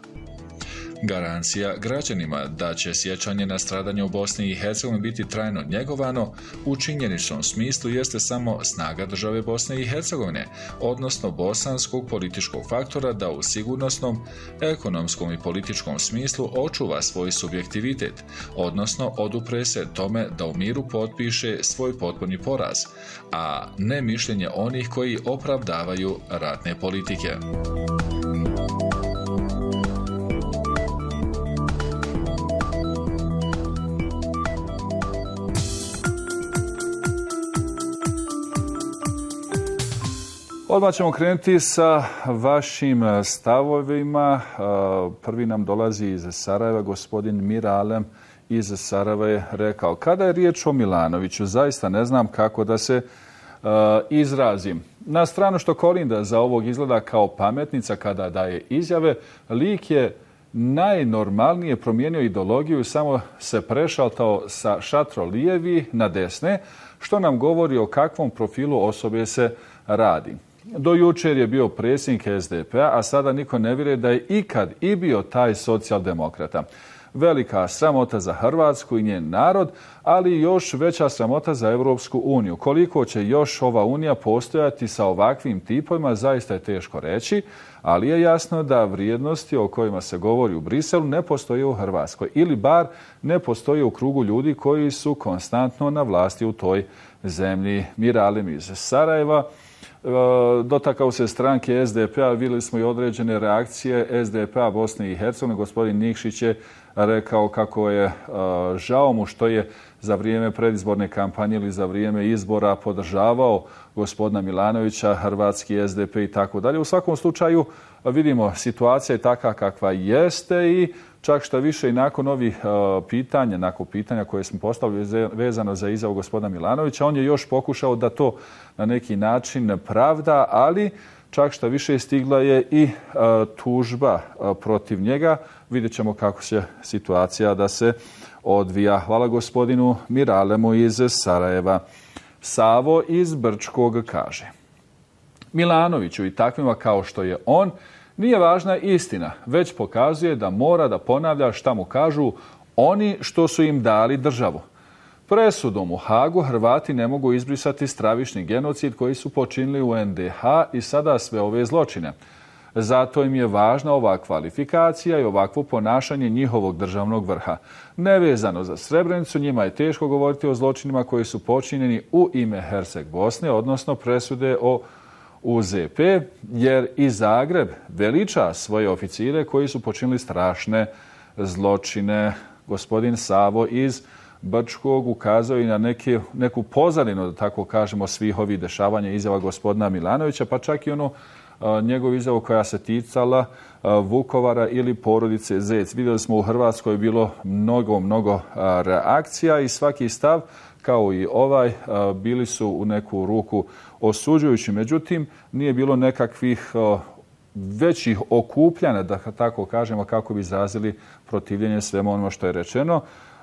[SPEAKER 15] Garancija građanima da će sjećanje na stradanje u Bosni i Hercegovini biti trajno njegovano u činjeničnom smislu jeste samo snaga države Bosne i Hercegovine, odnosno bosanskog političkog faktora da u sigurnosnom, ekonomskom i političkom smislu očuva svoj subjektivitet, odnosno odupre se tome da u miru potpiše svoj potpuni poraz, a ne mišljenje onih koji opravdavaju ratne politike.
[SPEAKER 12] Odmah ćemo krenuti sa vašim stavovima. Prvi nam dolazi iz Sarajeva, gospodin Miralem iz Sarajeva je rekao: kada je riječ o Milanoviću, zaista ne znam kako da se izrazim. Na stranu što Kolinda za ovog izgleda kao pametnica kada daje izjave, lik je najnormalnije promijenio ideologiju i samo se prešaltao sa šatro lijevi na desne, što nam govori o kakvom profilu osobe se radi. Do jučer je bio predsjednik S D P-a, a sada niko ne vjeruje da je ikad i bio taj socijaldemokrata. Velika sramota za Hrvatsku i njen narod, ali još veća sramota za Europsku uniju. Koliko će još ova unija postojati sa ovakvim tipovima, zaista je teško reći, ali je jasno da vrijednosti o kojima se govori u Briselu ne postoje u Hrvatskoj, ili bar ne postoje u krugu ljudi koji su konstantno na vlasti u toj zemlji. Miralem iz Sarajeva dotakao se stranke S D P-a, vidjeli smo i određene reakcije S D P-a Bosne i Hercegovine. Gospodin Nikšić je rekao kako je žao mu što je za vrijeme predizborne kampanje ili za vrijeme izbora podržavao gospodina Milanovića, hrvatski S D P i tako dalje. U svakom slučaju vidimo situacija je takva kakva jeste i čak što više i nakon ovih pitanja, nakon pitanja koje smo postavili vezano za izjavu gospodina Milanovića, on je još pokušao da to na neki način pravda, ali čak što više stigla je i tužba protiv njega. Vidjet ćemo kako će situacija da se odvija. Hvala gospodinu Miralemu iz Sarajeva. Savo iz Brčkog kaže: Milanoviću i takvima kao što je on nije važna istina, već pokazuje da mora da ponavlja šta mu kažu oni što su im dali državu. Presudom u Hagu Hrvati ne mogu izbrisati stravični genocid koji su počinili u N D H i sada sve ove zločine. Zato im je važna ova kvalifikacija i ovakvo ponašanje njihovog državnog vrha. Nevezano za Srebrenicu, njima je teško govoriti o zločinima koji su počinjeni u ime Herceg Bosne, odnosno presude o U Z P, jer i Zagreb veliča svoje oficire koji su počinili strašne zločine. Gospodin Savo iz Brčkog ukazao i na neke, neku pozadinu, da tako kažemo, svih ovih dešavanja izjava gospodina Milanovića, pa čak i ono njegovu izjavu koja se ticala Vukovara ili porodice Zec. Vidjeli smo u Hrvatskoj bilo mnogo, mnogo reakcija i svaki stav, kao i ovaj, bili su u neku ruku osuđujući. Međutim, nije bilo nekakvih većih okupljanja, da tako kažemo, kako bi izrazili protivljenje svemu onome što je rečeno.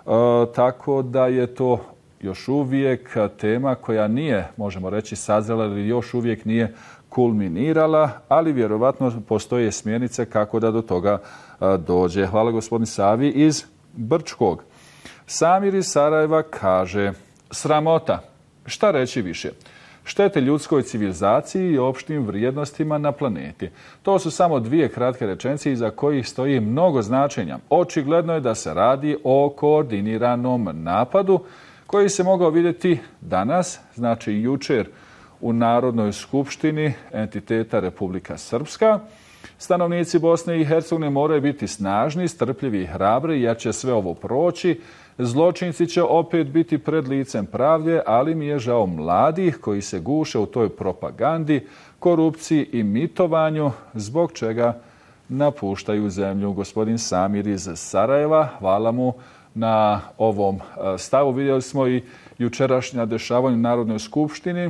[SPEAKER 12] Tako da je to još uvijek tema koja nije, možemo reći, sazrela ili još uvijek nije kulminirala, ali vjerovatno postoje smjernice kako da do toga dođe. Hvala gospodin Savi iz Brčkog. Samir iz Sarajeva kaže: sramota, šta reći više? Štete ljudskoj civilizaciji i opštim vrijednostima na planeti. To su samo dvije kratke rečenice iza kojih stoji mnogo značenja. Očigledno je da se radi o koordiniranom napadu koji se mogao vidjeti danas, znači jučer, u Narodnoj skupštini entiteta Republika Srpska. Stanovnici Bosne i Hercegovine moraju biti snažni, strpljivi i hrabri, jer će sve ovo proći. Zločinci će opet biti pred licem pravde, ali mi je žao mladih koji se guše u toj propagandi, korupciji i mitovanju, zbog čega napuštaju zemlju. Gospodin Samir iz Sarajeva, hvala mu na ovom stavu. Vidjeli smo i jučerašnja dešavanja u Narodnoj skupštini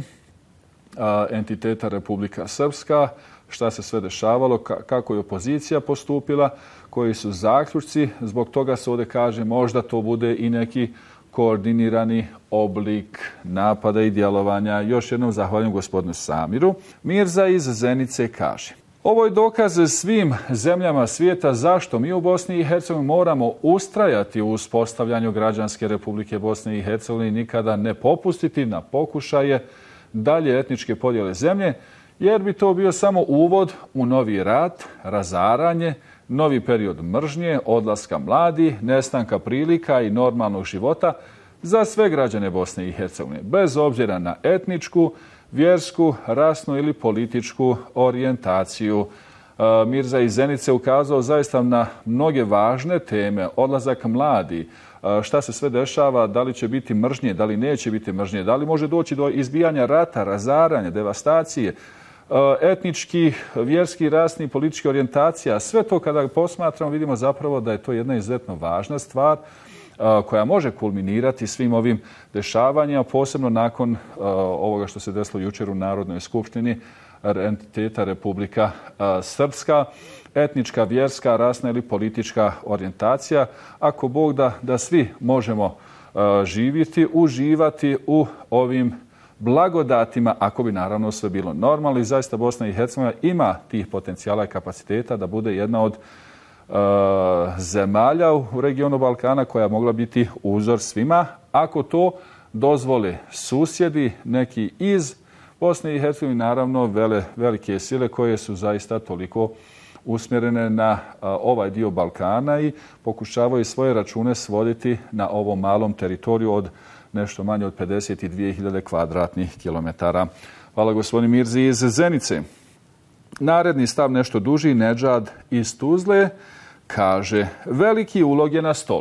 [SPEAKER 12] entiteta Republika Srpska, šta se sve dešavalo, kako je opozicija postupila, koji su zaključci. Zbog toga se ovdje kaže možda to bude i neki koordinirani oblik napada i djelovanja. Još jednom zahvaljujem gospodinu Samiru. Mirza iz Zenice kaže: ovo je dokaz svim zemljama svijeta zašto mi u Bosni i Hercegovini moramo ustrajati u uspostavljanju građanske Republike Bosne i Hercegovine i nikada ne popustiti na pokušaje dalje etničke podjele zemlje, jer bi to bio samo uvod u novi rat, razaranje, novi period mržnje, odlaska mladi, nestanka prilika i normalnog života za sve građane Bosne i Hercegovine, bez obzira na etničku, vjersku, rasnu ili političku orijentaciju. Mirza iz Zenice ukazao zaista na mnoge važne teme, odlazak mladi, šta se sve dešava, da li će biti mržnje, da li neće biti mržnje, da li može doći do izbijanja rata, razaranja, devastacije, etnički, vjerski, rasni, politički orijentacija. Sve to kada posmatramo vidimo zapravo da je to jedna izuzetno važna stvar, koja može kulminirati svim ovim dešavanjima, posebno nakon ovoga što se desilo jučer u Narodnoj skupštini entiteta Republika Srpska, etnička, vjerska, rasna ili politička orijentacija. Ako Bog da, da svi možemo živjeti, uživati u ovim blagodatima, ako bi naravno sve bilo normalno. I zaista Bosna i Hercegovina ima tih potencijala i kapaciteta da bude jedna od uh, zemalja u regionu Balkana koja mogla biti uzor svima. Ako to dozvole susjedi, neki iz Bosne i Hercegovine, naravno vele, velike sile koje su zaista toliko usmjerene na uh, ovaj dio Balkana i pokušavaju svoje račune svoditi na ovom malom teritoriju od nešto manje od pedeset dvije hiljade kvadratnih kilometara. Hvala gospodin Mirzi iz Zenice. Naredni stav nešto duži, Nedžad iz Tuzle kaže veliki ulog je na stolu.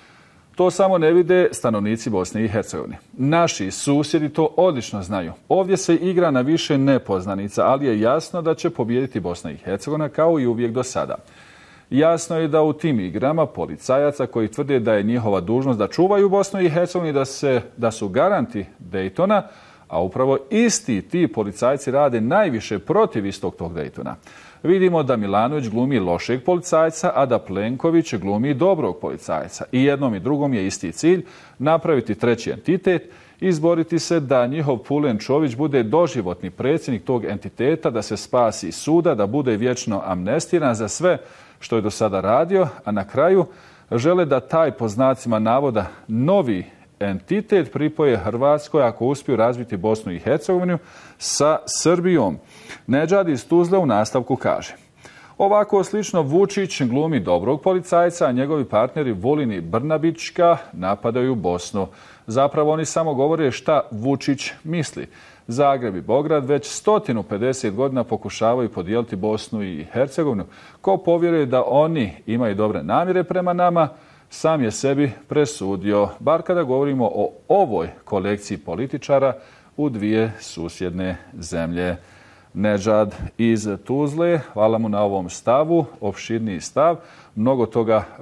[SPEAKER 12] To samo ne vide stanovnici Bosne i Hercegovine. Naši susjedi to odlično znaju. Ovdje se igra na više nepoznanica, ali je jasno da će pobijediti Bosna i Hercegovina kao i uvijek do sada. Jasno je da u tim igrama policajaca koji tvrde da je njihova dužnost da čuvaju Bosnu i Hercegovinu i da, se, da su garanti Dejtona, a upravo isti ti policajci rade najviše protiv istog tog Dejtona. Vidimo da Milanović glumi lošeg policajca, a da Plenković glumi dobrog policajca. I jednom i drugom je isti cilj, napraviti treći entitet, izboriti se da njihov Pulen Čović bude doživotni predsjednik tog entiteta, da se spasi suda, da bude vječno amnestiran za sve što je do sada radio, a na kraju žele da taj po znacima navoda novi entitet pripoje Hrvatskoj ako uspiju razviti Bosnu i Hercegovinu sa Srbijom. Nedžad iz Tuzle u nastavku kaže: ovako slično Vučić glumi dobrog policajca, a njegovi partneri Vulin i Brnabićka napadaju Bosnu. Zapravo oni samo govore šta Vučić misli. Zagreb i Beograd već sto pedeset godina pokušavaju podijeliti Bosnu i Hercegovinu. Ko povjeruje da oni imaju dobre namjere prema nama, sam je sebi presudio. Bar kada govorimo o ovoj kolekciji političara u dvije susjedne zemlje. Nedžad iz Tuzle, hvala mu na ovom stavu, opširniji stav, mnogo toga uh,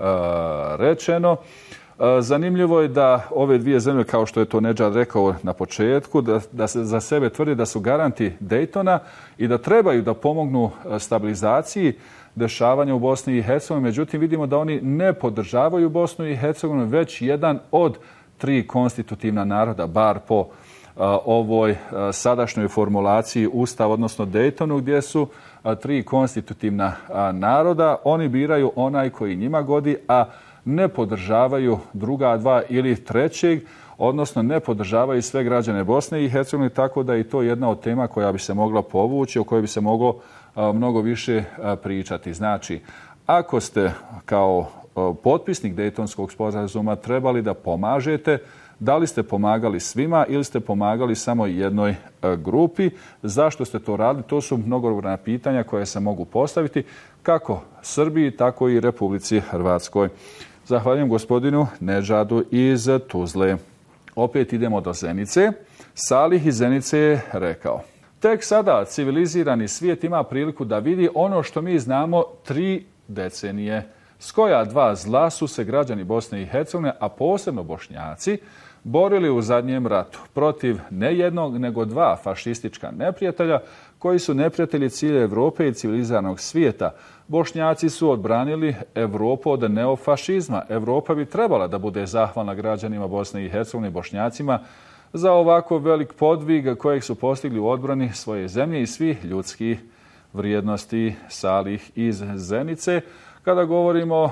[SPEAKER 12] rečeno. Zanimljivo je da ove dvije zemlje, kao što je to Nedžad rekao na početku, da, da se za sebe tvrdi da su garanti Dejtona i da trebaju da pomognu stabilizaciji dešavanja u Bosni i Hercegovini. Međutim, vidimo da oni ne podržavaju Bosnu i Hercegovinu, već jedan od tri konstitutivna naroda, bar po uh, ovoj uh, sadašnjoj formulaciji Ustava, odnosno Dejtonu, gdje su uh, tri konstitutivna uh, naroda. Oni biraju onaj koji njima godi, a ne podržavaju druga dva ili trećeg, odnosno ne podržavaju sve građane Bosne i Hercegovine, tako da je to jedna od tema koja bi se mogla povući, o kojoj bi se moglo a, mnogo više a, pričati. Znači, ako ste kao a, potpisnik Dejtonskog sporazuma trebali da pomažete, da li ste pomagali svima ili ste pomagali samo jednoj a, grupi, zašto ste to radili, to su mnogobrojna pitanja koje se mogu postaviti kako Srbiji, tako i Republici Hrvatskoj. Zahvaljujem gospodinu Nedžadu iz Tuzle. Opet idemo do Zenice. Salih iz Zenice je rekao: tek sada civilizirani svijet ima priliku da vidi ono što mi znamo tri decenije. S koja dva zla su se građani Bosne i Hercegovine, a posebno Bošnjaci, borili u zadnjem ratu protiv ne jednog, nego dva fašistička neprijatelja koji su neprijatelji cilja Evrope i civiliziranog svijeta. Bošnjaci su odbranili Evropu od neofašizma. Evropa bi trebala da bude zahvalna građanima Bosne i Hercegovine i Bošnjacima za ovako velik podvig kojeg su postigli u odbrani svoje zemlje i svih ljudskih vrijednosti. Salih iz Zenice. Kada govorimo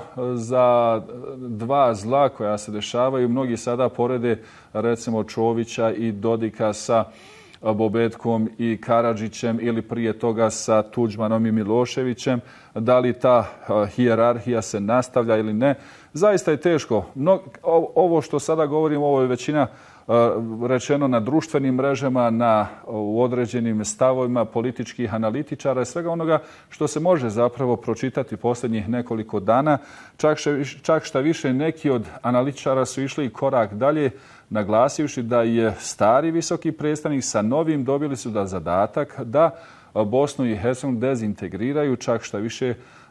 [SPEAKER 12] za dva zla koja se dešavaju, mnogi sada porede recimo Čovića i Dodika sa Bobetkom i Karadžićem ili prije toga sa Tuđmanom i Miloševićem. Da li ta hijerarhija se nastavlja ili ne? Zaista je teško. Ovo što sada govorimo, ovo je većina rečeno na društvenim mrežama, na u određenim stavovima političkih analitičara i svega onoga što se može zapravo pročitati posljednjih nekoliko dana. Čak, čak šta više, neki od analitičara su išli korak dalje, naglasivši da je stari visoki predstavnik sa novim dobili su da zadatak da Bosnu i Hercegovinu dezintegriraju, čak šta više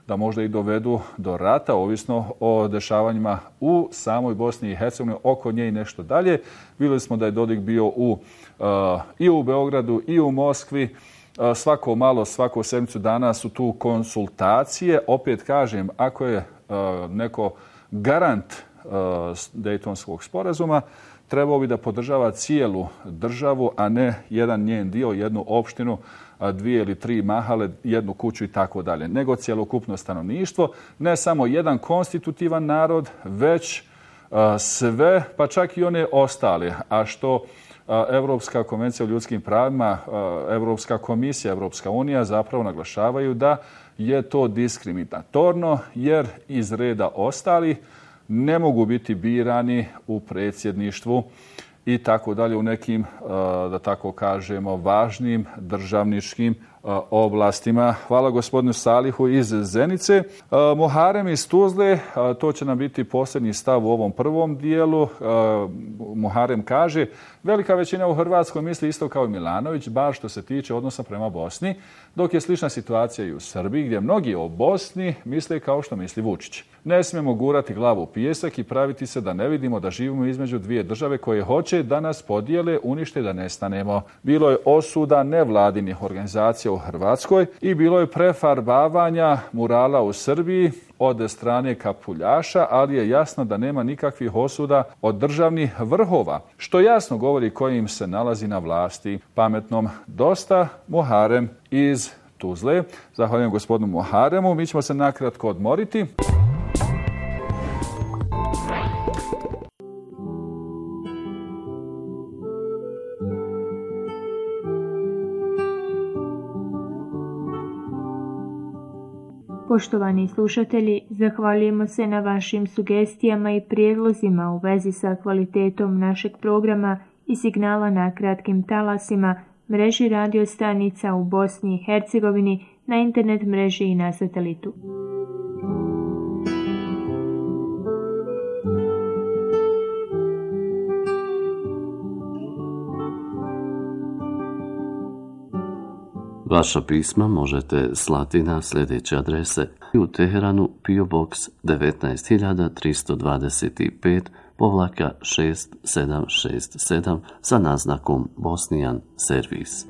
[SPEAKER 12] da možda i dovedu do rata, ovisno o dešavanjima u samoj Bosni i Hercegovini, oko nje i nešto dalje. Vidjeli smo da je Dodik bio u, uh, i u Beogradu i u Moskvi. Uh, svako malo, svako sedmicu dana su tu konsultacije. Opet kažem, ako je uh, neko garant uh, Dejtonskog sporazuma, trebao bi da podržava cijelu državu, a ne jedan njen dio, jednu opštinu, dvije ili tri mahale, jednu kuću i tako dalje, nego cjelokupno stanovništvo, ne samo jedan konstitutivan narod, već sve, pa čak i one ostale, a što Evropska konvencija o ljudskim pravima, Evropska komisija, Evropska unija zapravo naglašavaju da je to diskriminatorno, jer iz reda ostalih ne mogu biti birani u predsjedništvu i tako dalje u nekim, da tako kažemo, važnim državničkim oblastima. Hvala gospodinu Salihu iz Zenice. Muharem iz Tuzle, to će nam biti posljednji stav u ovom prvom dijelu. Muharem kaže, velika većina u Hrvatskoj misli isto kao Milanović, bar što se tiče odnosa prema Bosni, dok je slična situacija i u Srbiji, gdje mnogi o Bosni misle kao što misli Vučić. Ne smijemo gurati glavu u pijesak i praviti se da ne vidimo da živimo između dvije države koje hoće da nas podijele, unište, da nestanemo. Bilo je osuda nevladinih organizacija u Hrvatskoj i bilo je prefarbavanja murala u Srbiji od strane kapuljaša, ali je jasno da nema nikakvih osuda od državnih vrhova, što jasno govori kojim se nalazi na vlasti. Pametnom dosta. Muharem iz Tuzle. Zahvaljujem gospodinu Muharemu. Mi ćemo se nakratko odmoriti.
[SPEAKER 16] Poštovani slušatelji, zahvaljujemo se na vašim sugestijama i prijedlozima u vezi sa kvalitetom našeg programa i signala na kratkim talasima, mreži radio stanica u Bosni i Hercegovini, na internet mreži i na satelitu.
[SPEAKER 4] Vaša pisma možete slati na sljedeće adrese: u Teheranu P O Box devetnaest hiljada tristo dvadeset pet povlaka šest sedam šest sedam sa naznakom Bosnian Servis.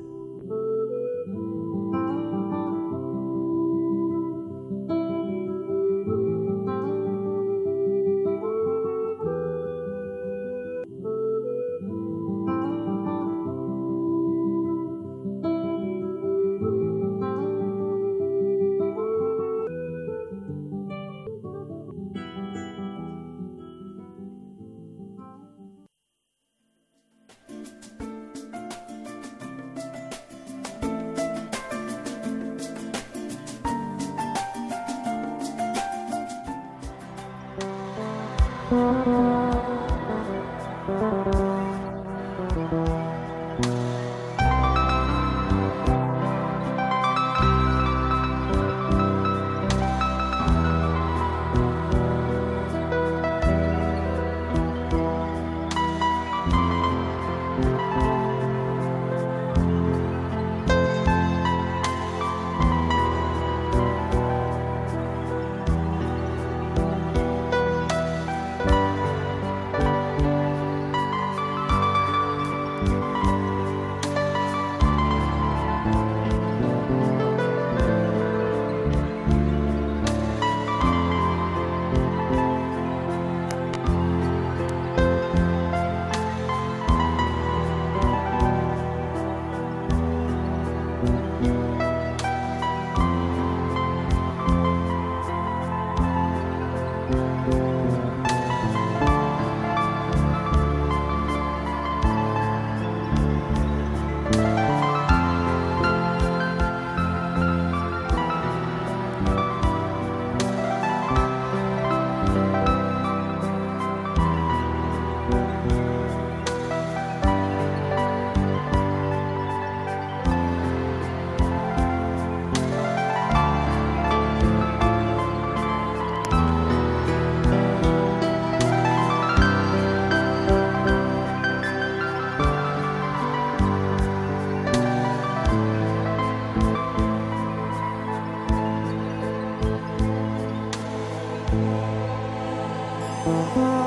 [SPEAKER 17] Thank you.